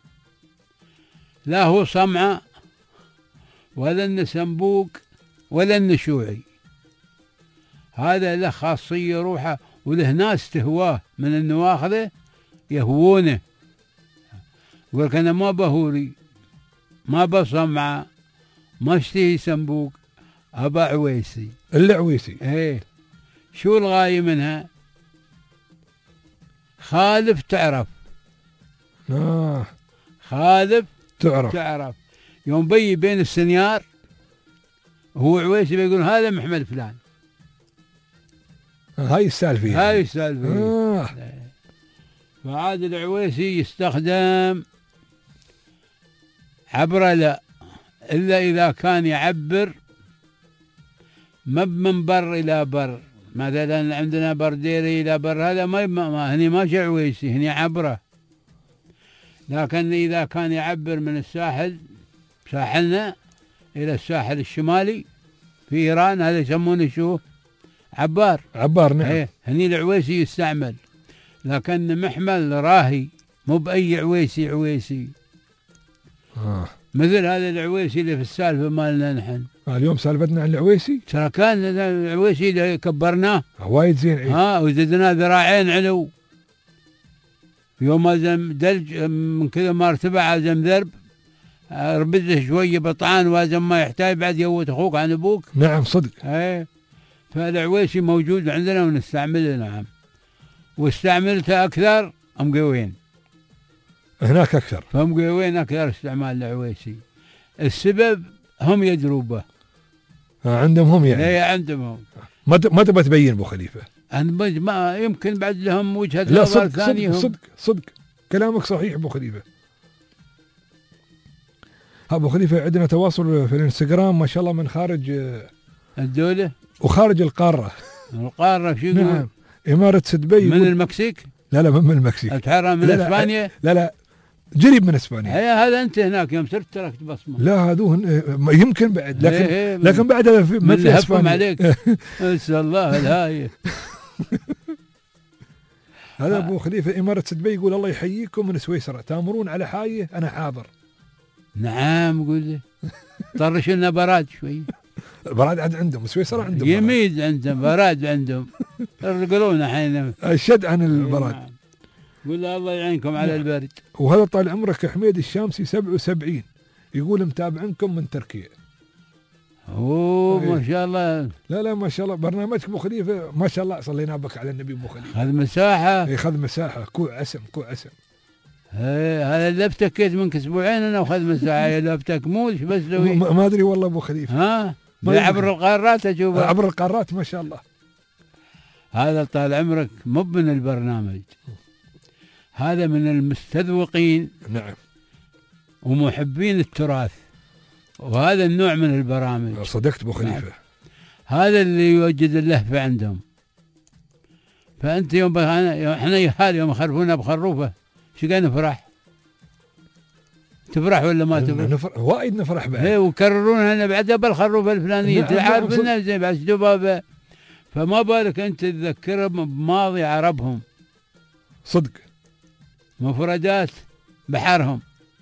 لا هو صمعه ولا انه سنبوق ولا انه شوعي. هذا له خاصيه روحه وله ناس تهواه من النواخذه يهوونه. يقول لك انا ما بهوري ما بصمعه ما اشتهي سنبوق ابا عويسي. العويسي ايه. شو الغايه منها؟ خالف تعرف. خالف تعرف. يوم بي بين السنيار هو عويسي بيقول هذا محمد فلان. هاي السالفه. فعاد العويسي يستخدم عبره لا الا اذا كان يعبر ما من بر الى بر. مثلا عندنا برديري الى بر هذا ما هني ما عويسي هني عبره. لكن اذا كان يعبر من الساحل ساحلنا الى الساحل الشمالي في ايران هذا يسمونه شو؟ عبار. نعم. هني العويسي يستعمل. لكن محمل راهي مو بأي عويسي. مثل هذا العويسي اللي في السالفة مالنا نحن. اليوم سالفتنا عن العويسي. ترى كان العويسي اللي كبرناه وايد زين. وزدناه ذراعين علو. يوم هزم دلج من كذا ما ارتفع هزم ذرب ربزه شوية بطعان وهزم ما يحتاج بعد يوت اخوك عن ابوك. نعم صدق. فالعويسي موجود عندنا ونستعمله. نعم. واستعملته أكثر مقوين هناك أكثر. فمقوين أكثر استعمال العويسي. السبب هم يدروا به. عندهم هم يعني. لا عندهم هم. ما تبى تبين أبو خليفة. ما يمكن بعد لهم وجهة نظر ثانية. صدق كلامك صحيح أبو خليفة. أبو خليفة عندنا تواصل في الانستغرام ما شاء الله من خارج الدولة وخارج القارة. شو يقول؟ نعم. إمارة دبي. من المكسيك؟ لا من المكسيك. أتحرى من إسبانيا؟ لا قريب من إسبانيا. هذا أنت هناك يوم صرت تركت بصمة. لا هذوهن يمكن بعد لكن بعد من إسبانيا عليك. أسأل الله الهاية. هذا أبو خليفة إمارة دبي يقول الله يحييكم من سويسرا تامرون على حاية أنا حاضر. نعم قول لي طرش لنا براد شوي. براد عندهم سويسرا عندهم يميد عندهم براد عندهم يقولون حين الشد عن البراد. قول الله يعينكم على البرد. وهذا طال عمرك حميد الشامسي 77 يقول متابعنكم من تركيا. ما شاء الله. لا ما شاء الله برنامجك ابو خليفه ما شاء الله صلينا بك على النبي ابو خليفه. خذ مساحه. خذ مساحه كوع عسم. هذا اللي افتكيت منك اسبوعين انا وخذ مساحه. يا لفتك مول بس لوي ما ادري والله ابو خليفه. عبر القارات اشوفه. عبر القارات ما شاء الله. هذا طال عمرك مو من البرنامج. هذا من المستذوقين. نعم. ومحبين التراث. وهذا النوع من البرامج. صدقت أبو خليفة. هذا اللي يوجد اللهفة عندهم. فأنت احنا هذا يوم يخرفونا بخروفة شو قاعد نفرح؟ تفرح ولا ما تفرح؟ وايد نفرح بعد. ايه وكررونها لنا بعدها بالخروفة الفلانية. تعرف لنا زين بعد دبابة. فما بالك أنت تذكرهم بماضي عربهم. صدق. مفردات بحرهم.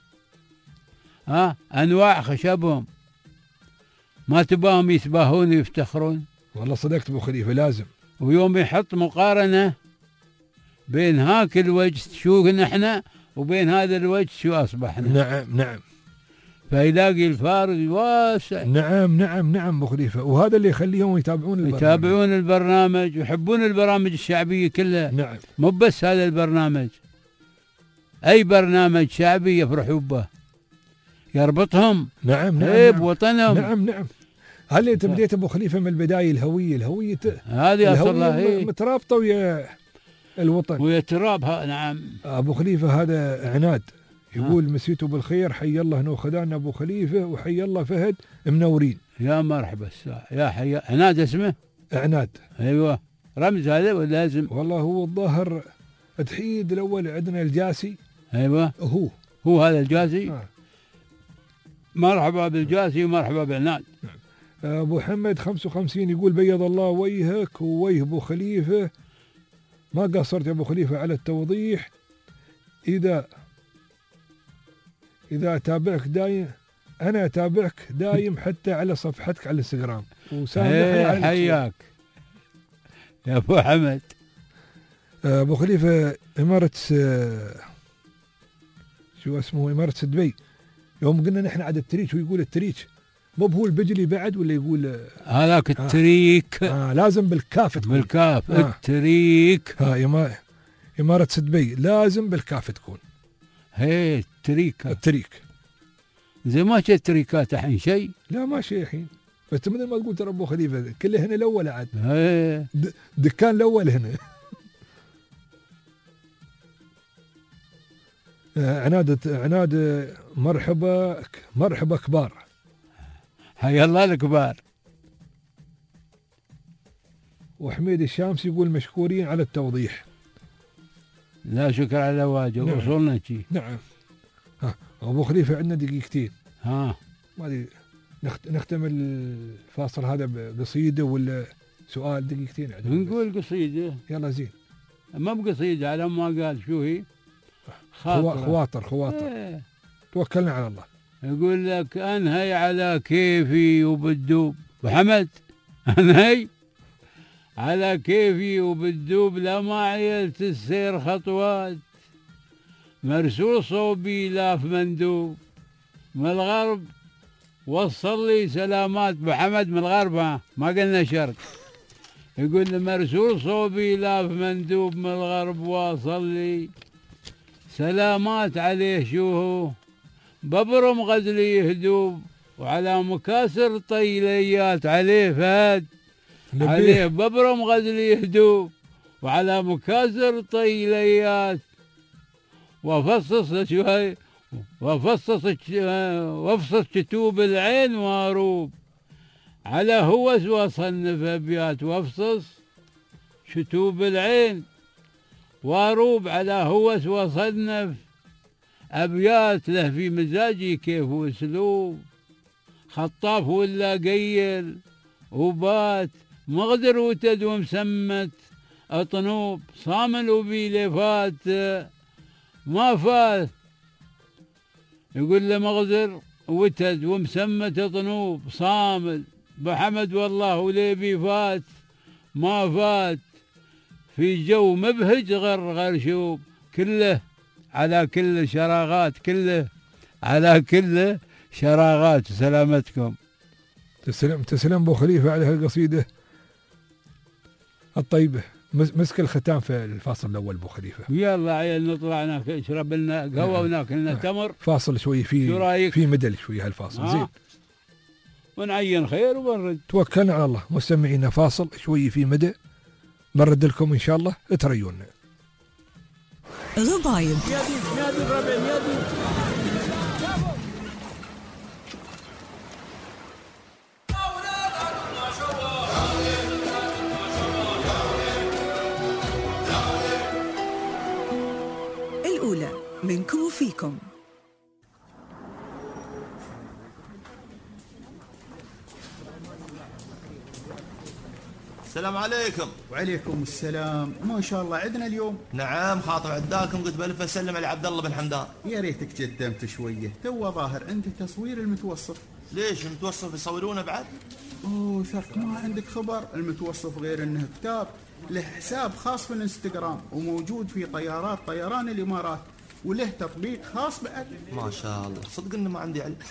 أنواع خشبهم. ما تباهم يتباهون ويفتخرون. والله صدقت أبو خليفة لازم. ويوم يحط مقارنة بين هاك الوجه شو نحن وبين هذا الوجه شو أصبحنا. نعم. فيلاقي الفارق واسع. نعم أبو خليفة. وهذا اللي يخليهم يتابعون البرنامج ويحبون البرامج الشعبية كلها. نعم. مو بس هذا البرنامج. أي برنامج شعبي يفرحوا به. يربطهم. نعم. بوطنهم. نعم. هل انت بديت ابو خليفه من البدايه الهويه هذه اصلها مترابطه ويا الوطن ويا ترابها. نعم ابو خليفه هذا عناد. يقول مسيتوا بالخير، حي الله نوخذان ابو خليفه وحي الله فهد منورين. يا مرحبا يا حي. عناد اسمه؟ عناد. ايوه. رمز هذا ولا لازم؟ والله هو الظاهر تحيد الاول عندنا الجاسي. ايوه هو هذا الجاسي. مرحبا بالجاسي ومرحبا بعناد. أبو حمد 55 يقول بيض الله وجهك ووجه أبو خليفة، ما قصرت يا أبو خليفة على التوضيح. إذا أتابعك دايم، أنا أتابعك دايم حتى على صفحتك على الانستغرام. وسامحني حياك يا أبو حمد. أبو خليفة إمارة شو اسمه إمارة دبي، يوم قلنا نحن عاد التريك ويقول التريك مو بهو البجلي بعد ولا يقول هذاك التريك. لازم بالكاف تكون. بالكاف. التريك. إمارة دبي لازم بالكاف تكون. هي التريك. زي ما شي التريكات الحين شيء. لا ما شيء الحين، بس مثل ما تقول ترى أبو خليفة كله هنا الأول عاد. دكان الأول هنا. عناد مرحبا كبار. حيا الله الكبار. وحميد الشامسي يقول مشكورين على التوضيح. لا شكر على واجب. وصلنا شي. نعم. أبو خليفة عندنا دقيقتين. ما ادري نختم الفاصل هذا بقصيدة ولا سؤال؟ دقيقتين نقول قصيدة. يلا زين. ما بقصيدة على ما قال شو هي. خواطر. توكلنا على الله. يقول لك أنهي على كيفي وبالدوب. محمد أنهي على كيفي وبالدوب، لا ما عيلت السير خطوات، مرسول صوبي لاف مندوب، من الغرب وصل لي سلامات. محمد من الغرب، ما قلنا شرق. يقول مرسول صوبي لاف مندوب، من الغرب واصل لي سلامات. عليه شو هو ببرم غزلي يهدوب، وعلى مكاسر طيليات. عليه فهد عليه ببرم غزلي يهدوب، وعلى مكاسر طيليات. وفصص كتوب العين واروب، على هوس وصنف أبيات. وفصص كتوب العين واروب، على هوس وصنف أبيات. له في مزاجي كيف واسلوب، خطاف ولا قيل وبات، مغدر وتد ومسمت أطنوب، صامل وبيلي فات ما فات. يقول له مغدر وتد ومسمت أطنوب، صامل بحمد والله وليبي فات ما فات. في جو مبهج غرشوب، كله على كل شراغات، كله على كل شراغات. سلامتكم. تسلم ابو خليفه على هالقصيده الطيبه. مسك الختام في الفاصل الاول ابو خليفه. يلا عيال نطلع نشرب لنا قهوه وناكل لنا تمر. فاصل شوي في مدل شوي هالفاصل. زين. ونعين خير وبنرد. توكلنا على الله. مستمعينا فاصل شوي في مدى، برد لكم ان شاء الله. تريونا ربايب. منكم وفيكم. السلام عليكم. وعليكم السلام. ما شاء الله عندنا اليوم. نعم خاطر عداكم، قلت بلف اسلم على عبد الله بن حمدان. يا ريتك قدمت شويه، تو ظاهر عندي تصوير المتوصف. ليش المتوصف يصورونه بعد؟ اوه شرط ما عندك خبر، المتوصف غير انه كتاب له حساب خاص في الانستغرام وموجود في طيارات طيران الامارات، وله تطبيق خاص بعد. ما شاء الله، صدق انه ما عندي علم.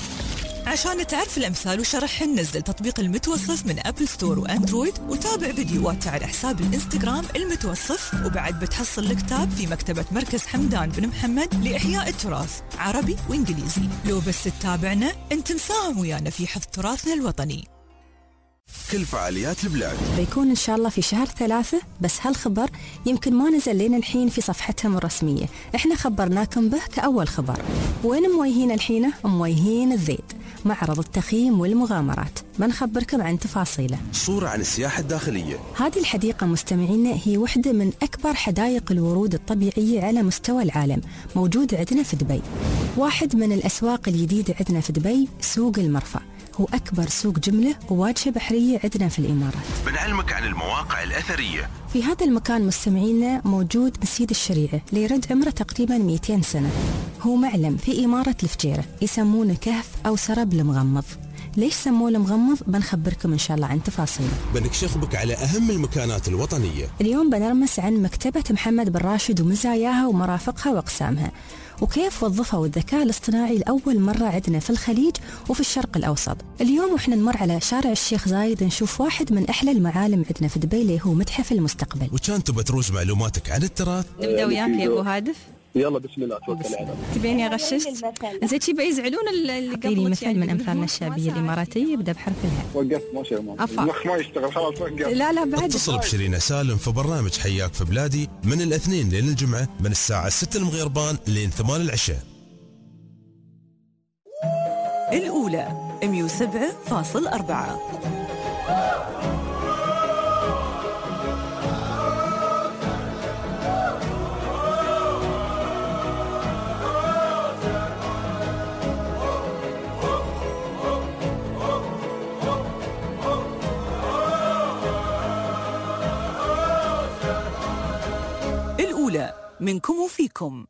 عشان تعرف الأمثال وشرحهم نزل تطبيق المتوصف من أبل ستور وأندرويد، وتابع فيديوهات على حساب الإنستغرام المتوصف، وبعد بتحصل الكتاب في مكتبة مركز حمدان بن محمد لإحياء التراث عربي وإنجليزي. لو بس تتابعنا أنت مساهم ويانا في حفظ تراثنا الوطني. كل فعاليات البلاد بيكون إن شاء الله في شهر 3، بس هالخبر يمكن ما نزل لين الحين في صفحتهم الرسمية، إحنا خبرناكم به كأول خبر. وين مويهين الحين؟ مويهين الذيد، معرض التخييم والمغامرات، بنخبركم عن تفاصيله. صورة عن السياحة الداخلية. هذه الحديقة مستمعينا هي واحدة من أكبر حدائق الورود الطبيعية على مستوى العالم، موجودة عندنا في دبي. واحد من الأسواق الجديدة عندنا في دبي سوق المرفأ، هو أكبر سوق جملة وواجهة بحرية عندنا في الإمارات. بنعلمك عن المواقع الأثرية. في هذا المكان مستمعينا موجود مسجد الشريعة ليرد عمره تقريبا 200 سنة، هو معلم في إمارة الفجيرة، يسمونه كهف أو سرب المغمض. ليش سموه المغمض؟ بنخبركم إن شاء الله عن تفاصيله. بنكشف بك على أهم المكانات الوطنية. اليوم بنرمس عن مكتبة محمد بن راشد ومزاياها ومرافقها وأقسامها، وكيف وظفوا الذكاء الاصطناعي لأول مرة عندنا في الخليج وفي الشرق الأوسط. اليوم وإحنا نمر على شارع الشيخ زايد نشوف واحد من أحلى المعالم عندنا في دبي اللي هو متحف المستقبل. وكان تبى تروج معلوماتك عن التراث؟ نبدأ وياك يا أبو هادف. يلا بسم الله توكل على الله. تبيني أغششت؟ زين شي بيزعلون اللي قبل مثل من أمثالنا الشعبية الإماراتية يبدأ بحرف الهاء. وقفت ما شاء الله. المخ ما يشتغل خلاص وقف. لا بعد. اتصل بشيرين سالم في برنامج حياك في بلادي من الاثنين لين الجمعة من الساعة 6 المغيربان لين 8 العشاء. الأولى 107.4. الأولى منكم وفيكم.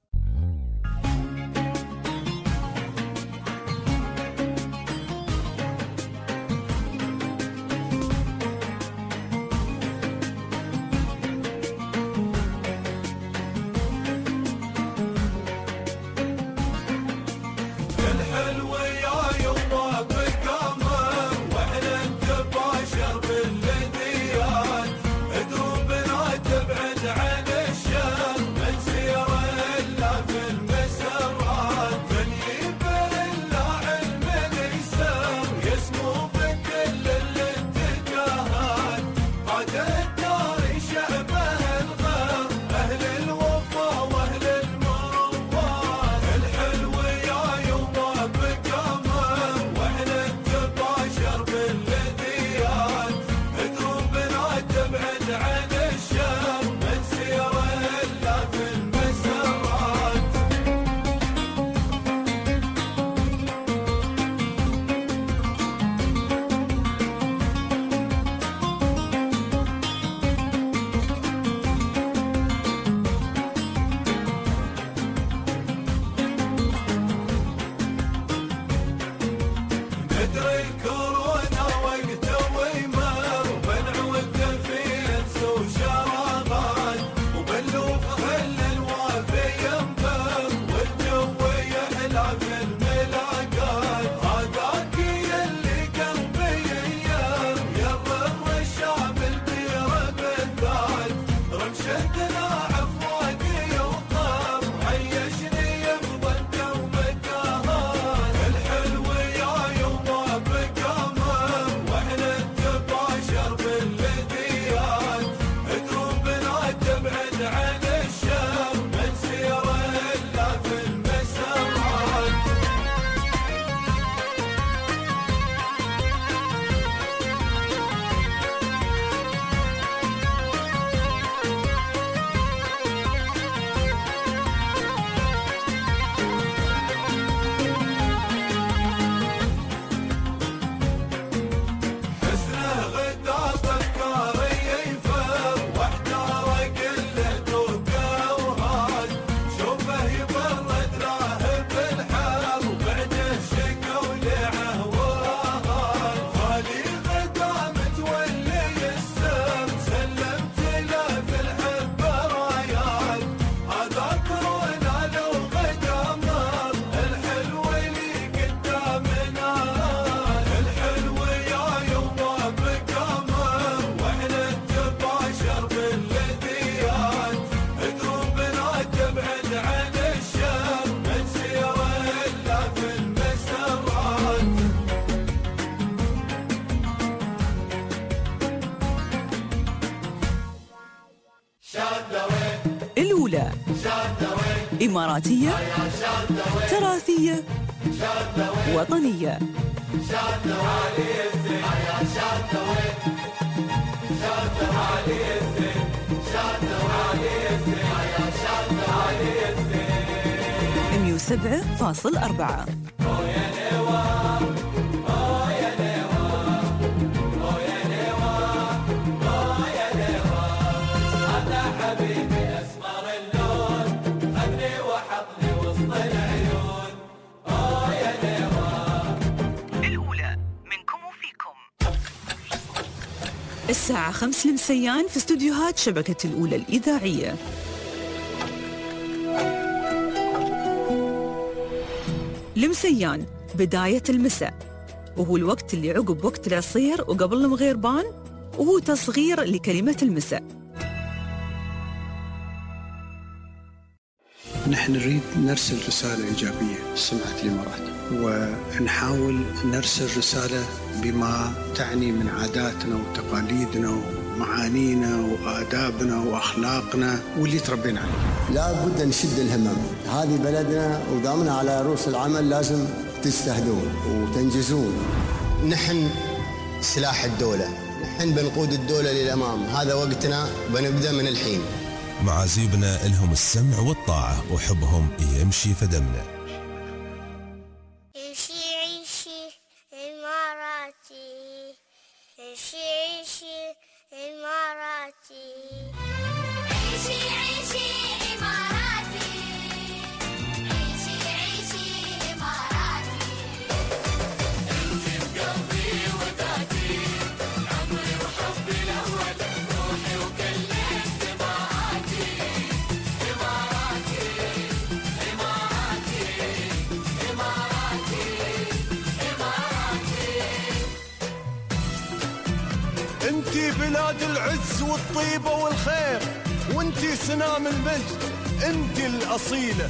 الأولى إماراتية، تراثية، وطنية. ميو 7.4. الساعة 5 لمسيان في استوديوهات شبكة الأولى الإذاعية. لمسيان بداية المساء، وهو الوقت اللي عقب وقت العصير وقبل المغيربان، وهو تصغير لكلمة المساء. نحن نريد نرسل رسالة إيجابية لسمعة الإمارات، ونحاول نرسل رسالة بما تعني من عاداتنا وتقاليدنا ومعانينا وآدابنا وأخلاقنا واللي تربينا عليه. لا بد نشد الهمم، هذه بلدنا ودامنا على رؤوس العمل، لازم تجتهدون وتنجزون. نحن سلاح الدولة، نحن بنقود الدولة للأمام، هذا وقتنا، بنبدأ من الحين. معازيبنا لهم السمع والطاعة وحبهم يمشي في دمنا. عيشي عيشي إماراتي، عيشي عيشي إماراتي، عيشي عيشي إماراتي، عيشي عيشي إماراتي. أنت بقلبي وذاتي، عمري وحبي الأول، روحي وكل انتباهاتي. إماراتي إماراتي إماراتي إماراتي. انتي بلاد العز والطيبة والخير، وانتي سنام المجد، انتي الأصيلة.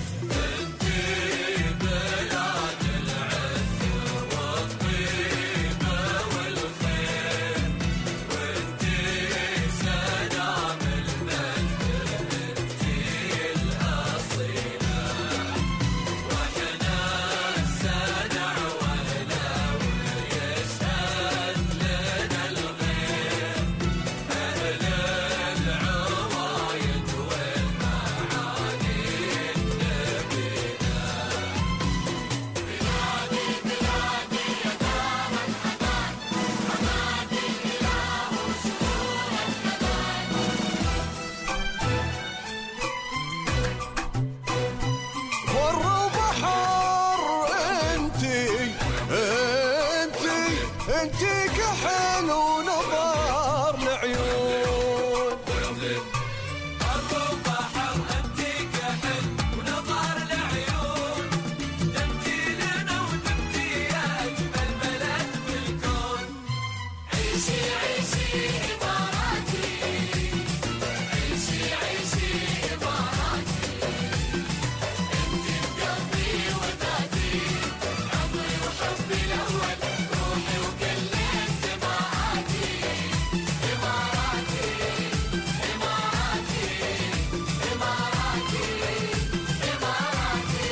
انتي كحل ونظار العيون. البحر انتي كحل ونظار العيون، دمتي لنا ودمتي يا اجمل بلد بالكون. عيشي عيشي اماراتي، عيشي عيشي اماراتي. انتي بقلبي وذاتي، عمري وحبي الاول، روحي وكل انتباهاتي. اماراتي اماراتي اماراتي اماراتي.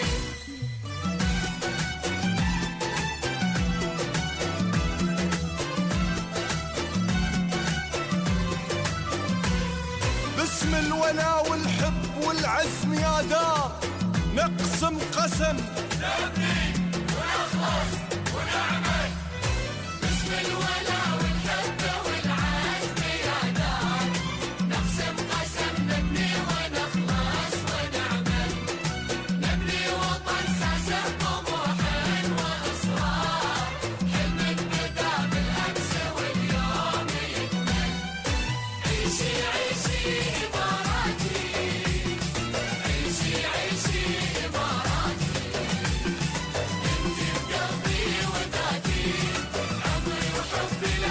باسم الولا والحب والعزم يا دار، نقسم قسم نبني ونخلص ونعمل. باسم الولا والحب والعزم يا دار، نقسم قسم نبني ونخلص ونعمل. نبني وطن ساسه طموح واصرار، حلمك بدا بالامس واليوم يكمل. عيشي عيشي اماراتي، عيشي عيشي اماراتي. انتي بقلبي وذاتي، عمري وحبي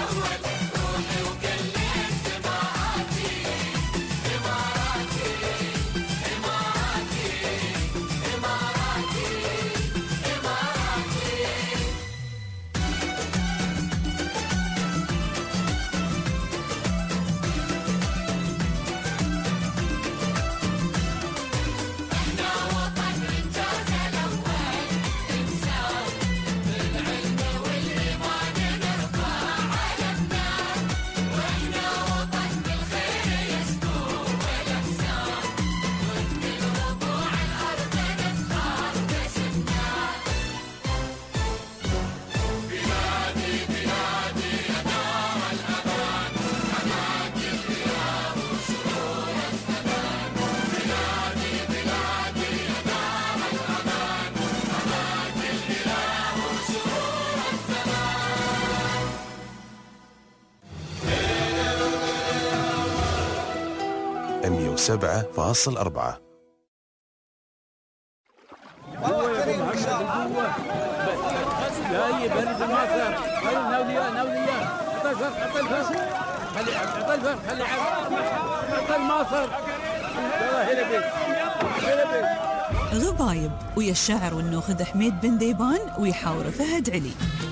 107.4. غبايب ويا الشاعر والنوخذ حميد بن ذيبان ويحاور فهد علي.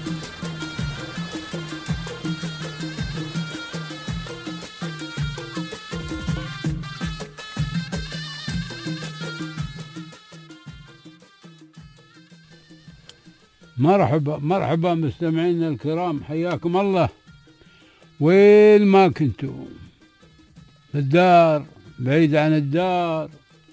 مرحبا مستمعينا الكرام، حياكم الله وين ما كنتوا، في الدار، بعيد عن الدار،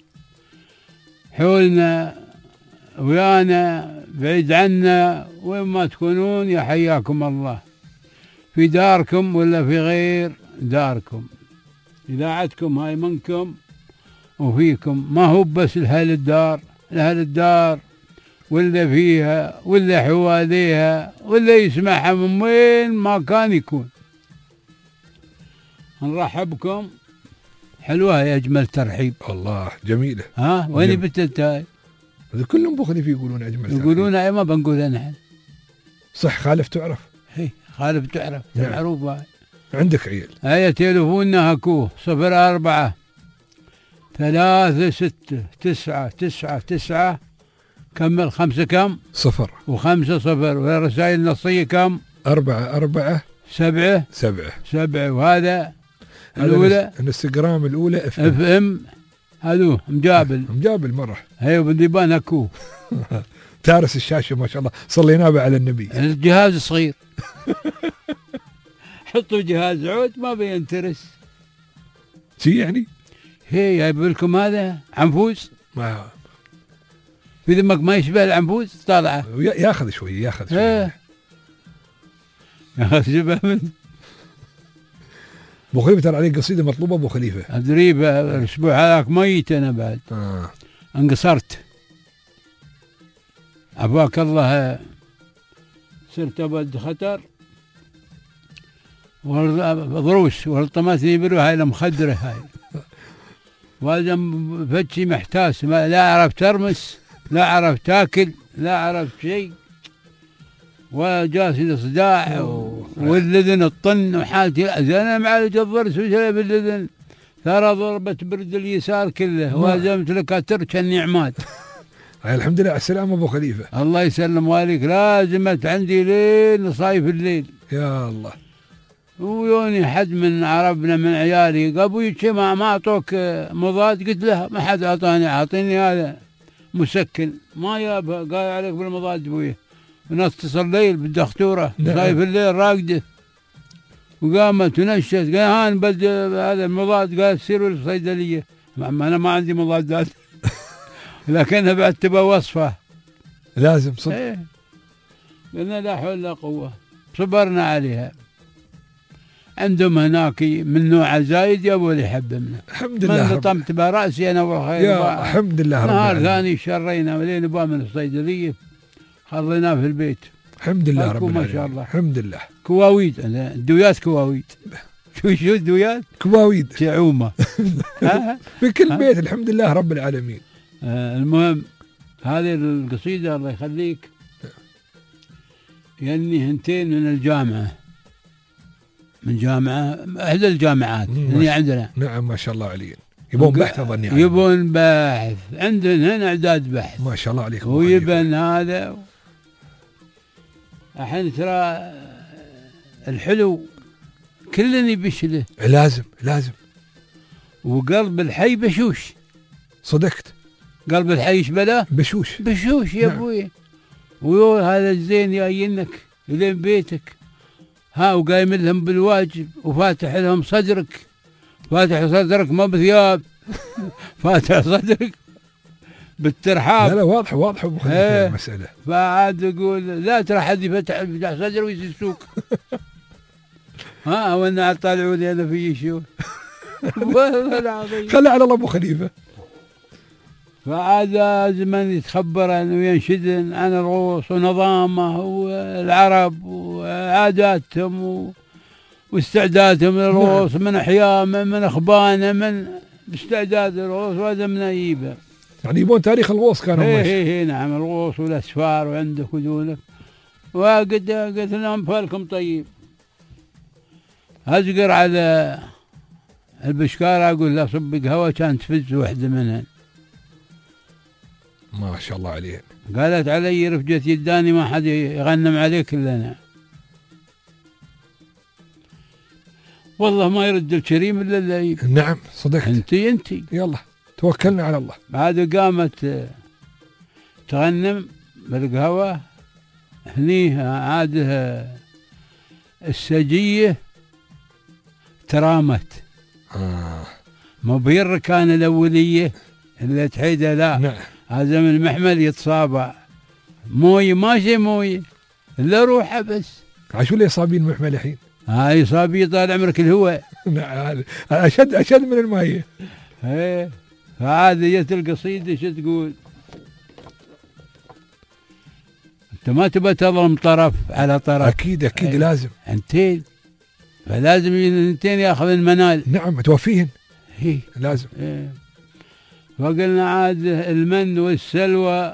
حولنا ويانا، بعيد عنا، وين ما تكونون يا حياكم الله، في داركم ولا في غير داركم. إذاعتكم هاي منكم وفيكم، ما هو بس لأهل الدار ولا فيها ولا حواليها ولا يسمعها من وين ما كان يكون. نرحبكم، حلوة يا أجمل ترحيب. الله جميلة. ها وين بتت هاي؟ كلهم بخليف يقولون أجمل ترحيب. يقولون أي ما بنقولها نحن. صح، خالف تعرف. هي خالف تعرف، نعم. معروفة. عندك عيل. هيا تليفوننا هكوه 04 36 كمل 5 كم؟ 0 و5 0. والرسائل النصية كم؟ 4 7. وهذا الأولى الانستغرام الأولى اف ام. هذو مجابل مرة. هيو بن ذيبان هكو تارس الشاشة ما شاء الله، صلينا به على النبي. الجهاز صغير حطوا جهاز عود ما بينترس. شي يعني؟ هي جايب لكم هذا عنفوس ما في ذمك ما يشبه العنفوس، طالعه ياخذ شوي ياخذ شبه من ابو خليفه. ترى عليك قصيده مطلوبه ابو خليفه. ادري الاسبوع هذاك ميت انا بعد. انقصرت عفاك الله، صرت ابد خطر ضروس والطمتني بروح هاي المخدره هاي، وهذا فتشي محتاس، لا عرفت ترمس، لا عرفت تاكل، لا عرفت شيء، وجاسي صداع واللذن الطن وحالتي. انا معالج الضرس وشلب اللذن، ترى ضربت برد اليسار كله وهزمت لك تركني عماد. الحمد لله على السلامة ابو خليفه. الله يسلم والك. لازمت عندي ليل نصايف الليل يا الله. ويوني حد من عربنا من عيالي ابوي ما اعطوك مضاد؟ قلت له ما حد اعطاني، اعطيني هذا مسكن ما يابه. قال عليك بالمضاد ابوي. ونص الليل بالدختوره صايف الليل راقده، وقامت ونشت قال هان بد هذا المضاد. قال سيروا للصيدليه. انا ما عندي مضادات لكنها بعد تبى وصفه لازم صدق. قلنا لا حول ولا قوه، صبرنا عليها. عندهم هناك من نوع زايد يا ابو اللي يحب منه. الحمد لله. من لطمت براسي انا والخير يا الحمد لله. نهار ثاني شرينا ولين نبغى من الصيدليه خليناه في البيت. الحمد لله رب العالمين. ما شاء الله. الحمد لله. كواويد الدويات كواويد. شو الدويات؟ كواويد شعومه في كل بيت. الحمد لله رب العالمين. المهم هذه القصيده الله يخليك يعني هنتين من الجامعه، من جامعه احدى الجامعات اللي عندنا. نعم ما شاء الله عليك. يبون بحث اظن يعني. يبون بحث، عندنا هنا اعداد بحث ما شاء الله عليك. ويبن هذا الحين ترى الحلو كلنا يبشله. لازم. وقلب الحي بشوش. صدقت. قلب الحي ايش بلا؟ بشوش يا ابوي. وهذا الزين جايينك لين بيتك وقايم لهم بالواجب وفاتح لهم صدرك. فاتح صدرك ما بثياب فاتح صدرك بالترحاب. لا واضح ابو خليفه المساله. فعاد يقول لا ترى حد يفتح صدره ويسوق وانا طالعوا لي انا في شو والله العظيم. خلى على الله ابو خليفه. فعاد زمن يتخبر وينشدن عن الغوص ونظامه والعرب وعاداتهم واستعدادهم للغوص من احياء من اخبانه باستعداد الغوص وهذا منايبه. يعني يبون تاريخ الغوص كانوا ماشي. هي نعم الغوص والاسفار وعندك ودولك. وقد قلت لهم فالكم طيب. ازقر على البشكارة اقول له صب قهوة كانت تفز واحدة منهن. ما شاء الله عليه. قالت علي رفجة يداني ما حد يغنم عليك الا انا. والله ما يرد الكريم الا اللئيم. نعم صدقت. انتي يلا توكلنا على الله. بعد قامت تغنم بالقهوة هني عادها السجية ترامت. مو بالركانة الأولية اللي تحيدها لا. نعم. هذا من المحمل يتصابع مويه ماشي مويه الا روحه بس. عشو اللي صابين المحمل الحين؟ هاي صابي طال عمرك الهواء. اشد من المايه. ايه فعادية القصيدة شو تقول؟ انت ما تبى تظلم طرف على طرف. اكيد اكيد. لازم انتين فلازم الانتين ياخذ المنال. نعم توفيهن. هي لازم. فقلنا عاد المن والسلوى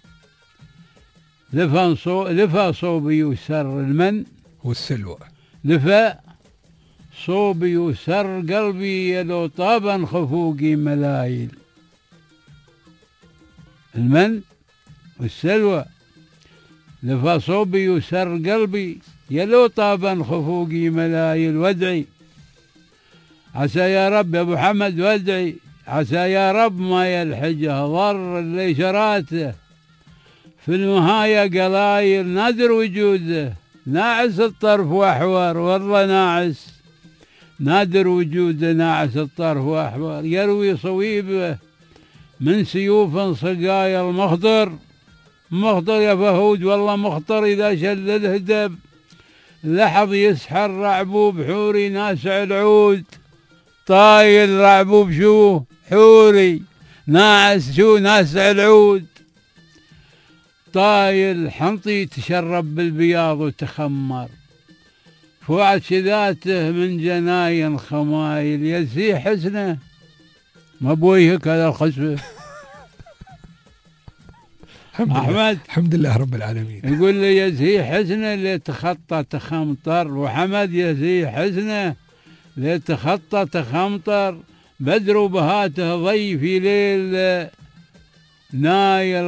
لفا صوبي يسر المن والسلوى لفا صوبي يسر قلبي لو طابا خفوقي ملايل. المن والسلوى لفا صوبي يسر قلبي يلو طابا خفوقي ملايل. وادعي عسى يا رب يا ابو حمد وادعي عسى يا رب ما يلحجه ضر اللي شراته في المهاية قلايل. نادر وجوده ناعس الطرف واحور والله ناعس. نادر وجوده ناعس الطرف واحور يروي صويبه من سيوف صقايا المخضر. مخضر يا فهود والله مخطر إذا شل الهدب. لحظ يسحر رعبوب حوري ناسع العود. طايل رعبوب شو حوري ناعس شو ناسع العود. طايل حنطي تشرب بالبياض وتخمر. فوعد شذاته من جناين خمايل. يزي حسنه ما بويهك هذا الخسفه. أحمد الحمد لله رب العالمين. يقول لي يزي حسنه اللي تخطى تخمطر. وحمد يزي حسنه اللي تخطى تخمطر. بدر بهاته ضي في ليل نايل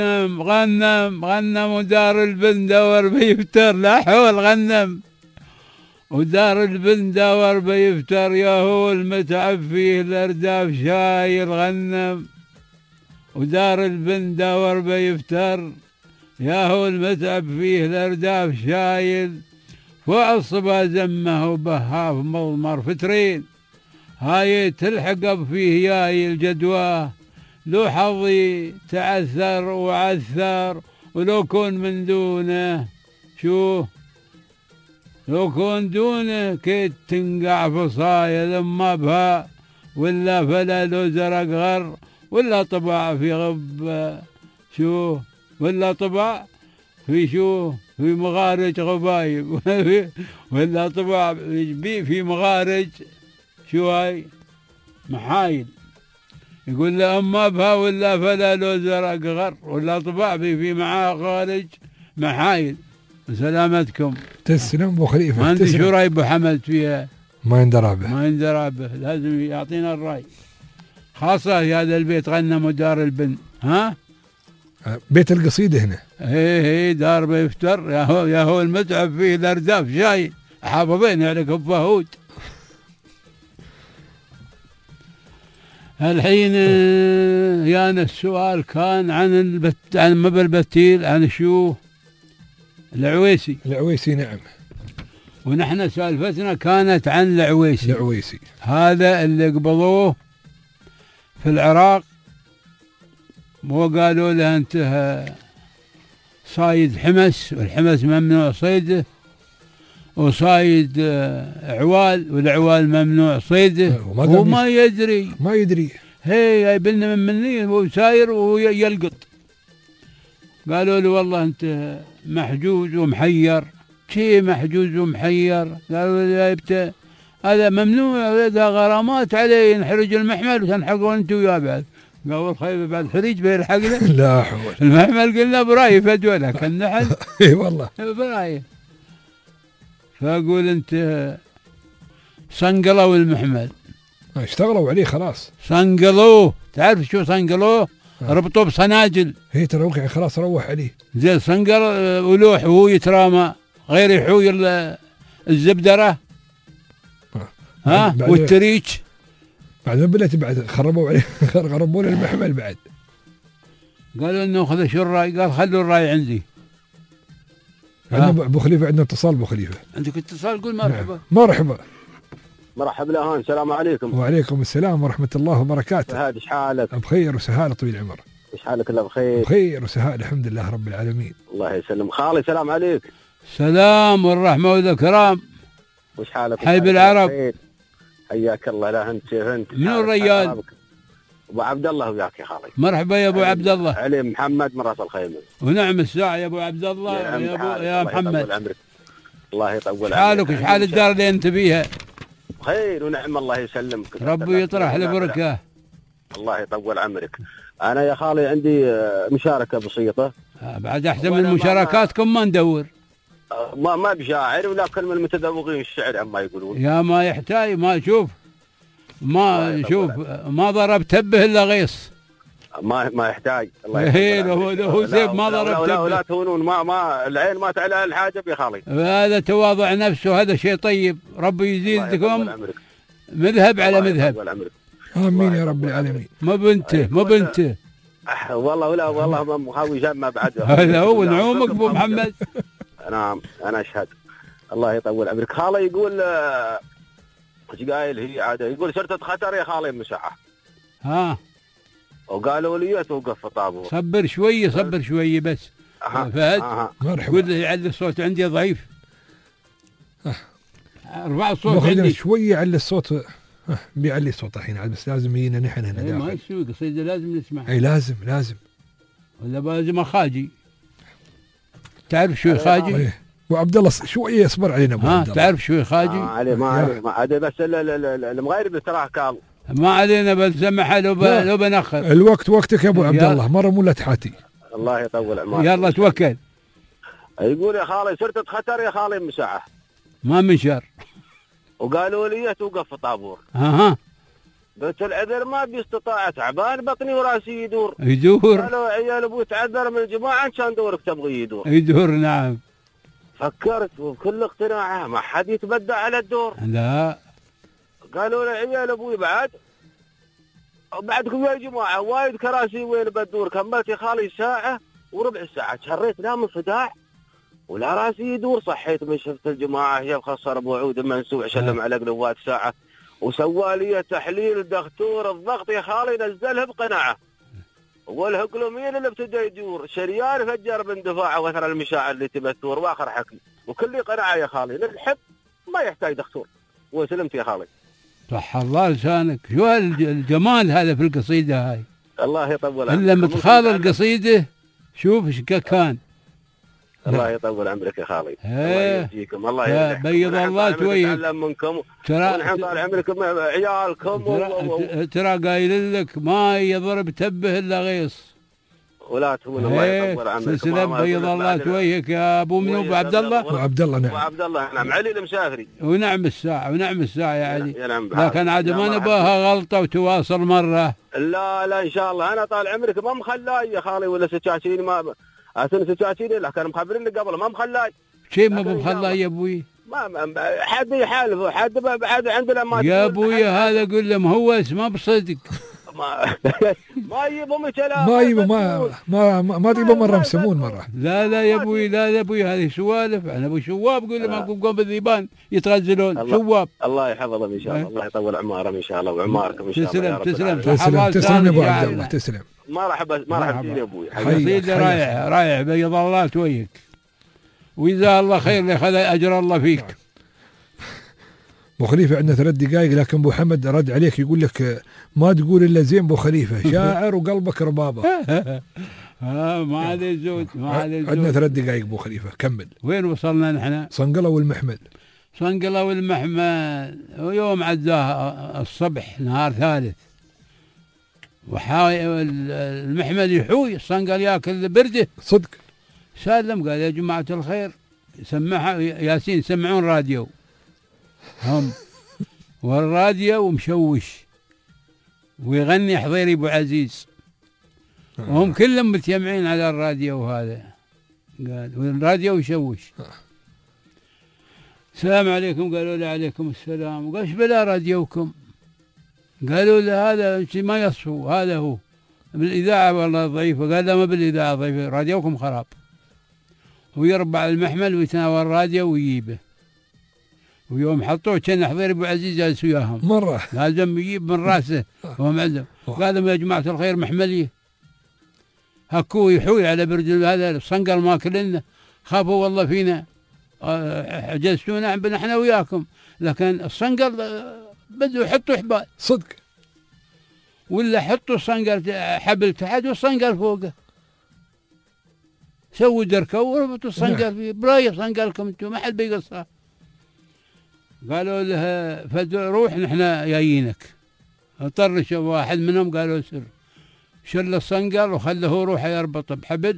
غنم ودار البن دور بيفتر. لا حول غنم ودار البن دور بيفتر. يا هو المتعب فيه الارداف شايل. غنم ودار البن دور بيفتر. يا هو المتعب فيه الارداف شايل. وعصبه زمه وبهاف مضمر فترين. هاي تلحق فيه ياي الجدواه. لو حظي تعثر وعثر ولو كون من دونه شو لو كون دونه كيد تنقع فصايا لما بها. ولا فلا لو زرق غر ولا طبع في غب شو ولا طبع في شو في مغارج غبايب. ولا طبع في مغارج شو هاي محايل. يقول له أما بها ولا فلا لو زرق غر ولا طبع في مغارج محايل. سلامتكم. تسلم ابو خليفه. ما عندي شو راي ابو حمد فيها. ما يندرى به. ما يندرى به لازم يعطينا الراي. خاصة في هذا البيت غنم ودار البن. ها بيت القصيدة هنا. هي دار بيفتر. يا هو المتعب فيه الارداف شاي. حافظين عليك ابو فهود. الحين يانا السؤال كان عن مبل البتيل عن شو العويسي. العويسي نعم. ونحن سالفتنا كانت عن العويسي. العويسي هذا اللي قبضوه في العراق وقالوا له انت صايد حمس والحمس ممنوع صيده. وصايد عوال والعوال ممنوع صيده. وما يدري هي جايبلنا من مني وساير ويلقط. قالوا له والله انت محجوز ومحير. شي محجوز ومحير؟ قالوا له جايبته هذا ممنوع، إذا غرامات عليه ينحرج المحمل وتنحقون أنتم وياه بعد. قال الخيبة بعد حريج بيلحق له. لا حول. المحمل قلنا براي فدوله كان نحل. اي والله براي. فأقول أنت صنقلوا المحمل. اشتغلوا عليه خلاص. صنقلوه، تعرف شو صنقلوه؟ ربطوه بصناجل. هي ترى وقع خلاص روح عليه. زي صنقل ولوح وهو يترامى غير يحوي الزبدرة. ها والتريش. بعد ما بلت بعد خربوا عليه خربوا له المحمل بعد. قالوا انه خذ شو الراي؟ قال خلوا الراي عندي. عندنا ابو خليفه، عندنا اتصال ابو خليفه. عندك اتصال؟ قول مرحبا. نعم. مرحبا. مرحبا الأهان، السلام عليكم. وعليكم السلام ورحمة الله وبركاته. فهد ايش حالك؟ بخير وسهالة طويل العمر. ايش حالك؟ الله بخير. بخير وسهالة الحمد لله رب العالمين. الله يسلم. خالي سلام عليك. سلام والرحمة والإكرام. وش حالك؟ حي بالعرب. حياك الله. لا انت كيف انت؟ منو الرجال؟ ابو عبد الله وياك يا خالي. مرحبا يا ابو عبد الله. علي محمد من راس الخيمة. ونعم الساعة يا ابو عبد الله يا محمد. الله يطول عمرك. حالك ايش حال الدار اللي انت فيها؟ بخير ونعم الله يسلمك. ربي يطرح البركة. الله يطول عمرك. انا يا خالي عندي مشاركة بسيطة. بعد احسن من مشاركاتكم ما ندور. ما بشاعر ولكن من المتذوقين الشعر عما يقولون. يا ما يحتاج ما شوف ما ضرب تبه الا غيص. ما يحتاج. الله يطول. هو سيف ما ضرب تبه. لا تهونون. ما العين ما تعلى الحاجب يا خالي. هذا تواضع نفسه، هذا شيء طيب. ربي يزيدكم مذهب على مذهب. امين يا رب العالمين. ما بنته والله ولا والله مخاوي جمع بعد. هذا هو نعومك ابو محمد. نعم انا اشهد. الله يطول عمرك. خالي يقول ايش قايل هي عاده، يقول شرطة خطر يا خالي مساحة. ها وقالوا لي توقف في طابور. صبر شوي بس. فهد قول له يعلي الصوت عندي ضعيف. ارفع الصوت عندي شوي. علي الصوت. بيعلي الصوت الحين بس لازم يجينا نحن هنا داخل. ما يسوي قصيدة لازم نسمع. اي لازم ولا لازم اخاجي. تعرف شو خاجي؟ وعبد الله شوي اصبر علينا ابو عبد الله. تعرف شو خاجي؟ علي ما علي بس المغير تراه قال ما علينا بنسمعها لو بنأخر. الوقت وقتك يا ابو عبد الله، مره مو لا تحاتي. الله يطول عمرك. يلا توكل. يقول يا خالي صرت خطر يا خالي مساحة. ما من شر. وقالوا لي توقف في طابور. قلت العذر ما بيستطاع، تعبان بطني وراسي يدور. قالوا عيال ابوي تعذر من الجماعة كان دورك تبغي يدور. نعم. فكرت وبكل اقتناعه ما حد يتبدع على الدور. لا. قالوا لي عيال ابوي بعدكم يا جماعه وايد كراسي وين بدور. كملت يا خالي ساعه وربع ساعه شريت لا من صداع ولا راسي يدور. صحيت من شفت الجماعه هي خسر ابو عود منسوع شلم على قلوات ساعه وسوى لي تحليل دكتور الضغط يا خالي نزلها بقناعه. والهقلومين اللي ابتدى يدور شريان فجر باندفاعه واثر المشاعر اللي تبثور واخر حكي وكل قناعه يا خالي للحب ما يحتاج دكتور. وسلمت يا خالي. صح الله لسانك. شو الجمال هذا في القصيده هاي. الله يطول عمرك. الا متخاض القصيده شوف ايش كان. الله يطول عمرك يا خالي. الله يجزيكم. الله يرحمكم. بيض الله توجهك. نتعلم منكم ونحن طال عمركم عيالكم. ترى قايل لك ما يضرب تبه الا غيص. ولا تهون. الله يطول عمرك. سلسلة بيض الله توجهك يا ابو منو ابو عبد الله. ابو عبد الله. نعم. ابو عبد الله. نعم. علي المسافري. ونعم الساعة يا علي. لكن عاد ما نباها غلطة وتواصل مرة. لا ان شاء الله. انا طال عمرك ما مخلاي يا خالي ولا سكاكين ما سكاكين لا كانوا مخبريني قبل ما مخلاي. شيء ما بمخلاي يا ابوي. ما حد يحالف حد عندنا ما يا ابوي هذا قول له مهوس ما بصدق. ما يبهم كلام. ما يبهم ما تبهم مره مسمون مره. لا يا ابوي هذه سوالف. انا ابو شواب قول له ما قوم بالذيبان يتغزلون. شواب. الله يحفظهم ان شاء الله. الله يطول اعمارهم ان شاء الله وعماركم ان شاء الله. تسلم يا ابو عبد الله. تسلم. ما راح تجيني يا ابوي. قصيده رايح بيض الله تويك وجزاه الله خير اللي خذ اجر الله فيك. ابو خليفه عندنا 3 دقائق لكن ابو حمد رد عليك يقول لك ما تقول الا زين ابو خليفه شاعر وقلبك ربابه. ما عليه زود. عندنا 3 دقائق ابو خليفه كمل. وين وصلنا نحن؟ صنقله والمحمل. صنقلوا المحمل ويوم عداه الصبح نهار ثالث المحمل يحوي الصنقل ياكل برده صدق. سلم قال يا جماعة الخير سمعها ياسين سمعون راديو هم والراديو مشوش ويغني حضيري ابو عزيز وهم كلهم متجمعين على الراديو هذا قال والراديو يشوش. السلام عليكم قالوا له عليكم السلام. قال ايش بلا راديوكم؟ قالوا له هذا ما يصفو هذا هو بالاذاعه والله ضعيفه. قال لا ما بالاذاعه ضعيفه راديوكم خراب. ويربع المحمل ويتناول الراديو ويجيبه ويوم حطوه كان حضير ابو عزيز جالس وياهم مره لازم يجيب من راسه وهم عندهم. قال لهم يا جماعه الخير محمليه هكو يحوي على برد هذا الصنقل ماكلنا خافوا والله فينا حجزتونا احنا وياكم لكن الصنقل بدوا يحطوا حبال صدق ولا حطوا الصنقل حبل تحت والصنقل فوقه سووا دركه وربطوا الصنقل فيه برايه صنقلكم انتم ما حد بيقصها. قالوا له روح نحن جايينك. طرش واحد منهم قالوا سر شل الصنقل وخله روح يربط بحبل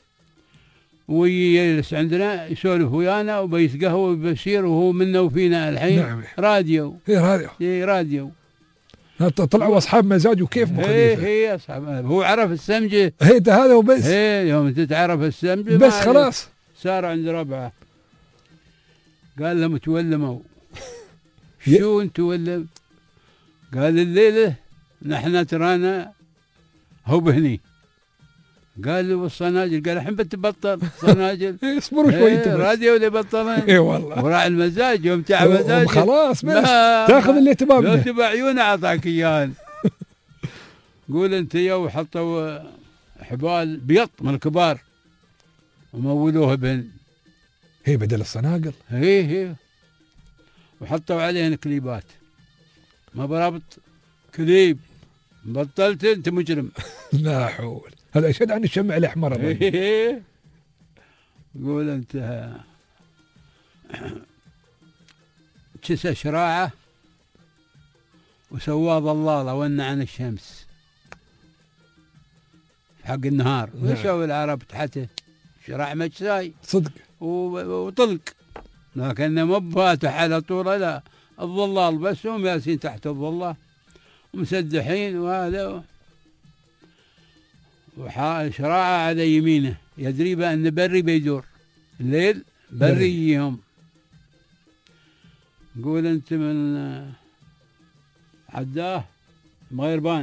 ويجلس عندنا يسولف ويانا وبيس قهوه وبيصير وهو منا وفينا الحين. نعم. راديو راديو طلعوا اصحاب مزاج وكيف مخليفه. هي اصحاب هو عرف السمجه هذا وبس. يوم انت تعرف السمجه بس خلاص صار عند ربعه. قال لهم تولموا شو انت ولم؟ قال الليله نحن ترانا هو بهني. قال له والصناجل قال الحين بتبطل صناجل اصبروا شوي راديو اللي بطلين. اي والله وراء المزاج يوم تعب مزاج خلاص بس تاخذ اللي تبغاه لو تبع عيونه اعطاك اياه. قول انت يو حطوا حبال بيض من الكبار ومولوها بهن هي بدل الصناقل هي وحطوا عليهن كليبات ما برابط كليب بطلت انت مجرم. لا حول هذا اشد عن الشمع الاحمر. قول انت كسى شراعه وسواه ضلاله ون عن الشمس حق النهار. ويسوي العرب تحته شراع مجساي صدق وطلق لكنه ما بفاتح على طوله لا الظلال بس هم ياسين تحت الظلال ومسدحين وهذا وشراعه على يمينه يدري بأن بري بيدور الليل بري يجيهم. قول انت من عداه مغيربان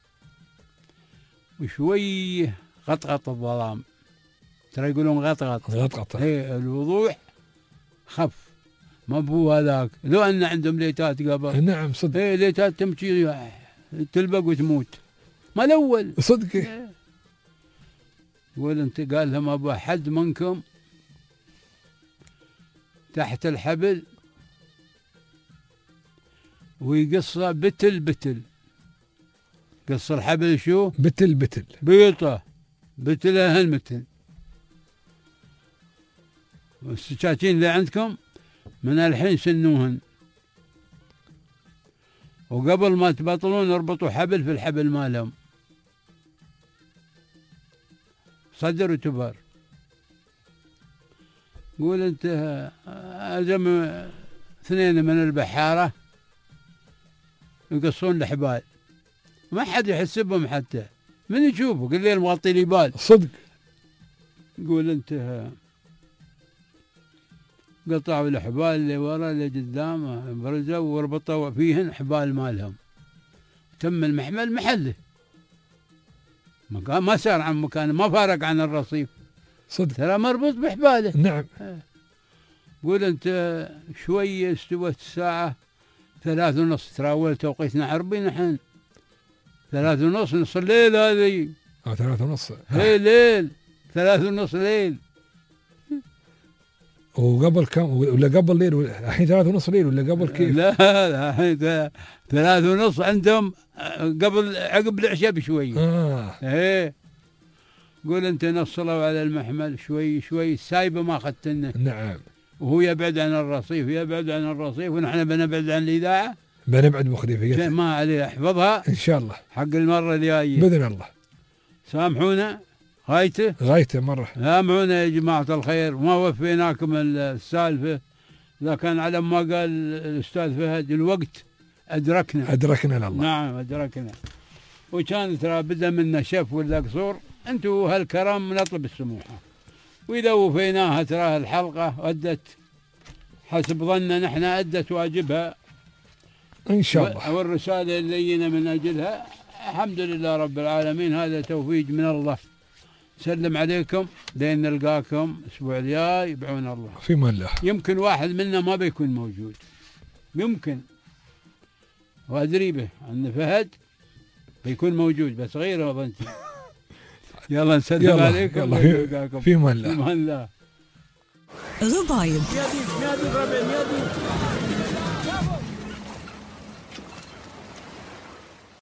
وشوي غطغط الظلام ترى يقولون غطغط الوضوح خف ما بو هذاك لو ان عندهم ليتات قبل. نعم صدق ليتات تمشي تلبق وتموت ما الاول صدق. قول انت قال لهم ابو حد منكم تحت الحبل ويقصه بتل قص الحبل شو بتل بيطه بتلها هالمتن والسكاكين اللي عندكم من الحين سنوهن وقبل ما تبطلون اربطوا حبل في الحبل مالهم صدر وتبر. قول انت أزم اثنين من البحارة يقصون الحبال ما حد يحسبهم حتى من يشوفه قل لي المغطي لي بال صدق. قول انت قطعوا الحبال اللي ورا اللي قدام برزوا وربطوا فيهن حبال مالهم تم المحمل محله ما سار عن مكانه ما فارق عن الرصيف صدق ترى مربوط بحباله. نعم. قول انت شويه استوت الساعه 3:30 تراول توقيتنا عربي نحن 3:30 نص الليل هذه 3:30 هي ليل 3:30 ليل. وقبل كم ولا قبل ليل الحين 3:30 ليل ولا قبل كيف؟ لا الحين 3:30 عندهم قبل عقب العشاء بشوي. ايه قول انت نصلوا على المحمل شوي سايبه ما اخذت لنا. نعم. وهو يبعد عن الرصيف ونحن بنبعد عن الإذاعة. بنبعد مخرفية ما عليه، احفظها إن شاء الله حق المرة الجاية بإذن الله. سامحونا غايته مرة. سامحونا يا جماعة الخير، ما وفيناكم السالفة، إذا كان على ما قال الأستاذ فهد الوقت أدركنا لله. نعم أدركنا، وكان ترى بدأ منا شف ولا قصور، أنتوا هالكرام نطلب السموحة، وإذا وفيناها ترى الحلقة أدت حسب ظننا نحن أدت واجبها إن شاء الله، والرسالة اللي جينا من أجلها الحمد لله رب العالمين، هذا توفيق من الله. سلم عليكم لين نلقاكم الأسبوع الجاي بعون الله. في من الله. يمكن واحد منا ما بيكون موجود، يمكن، وأدري به أن فهد بيكون موجود بس غيره بنتي. يلا نسلم عليكم. في من الله. في من الله. غبايب يا دي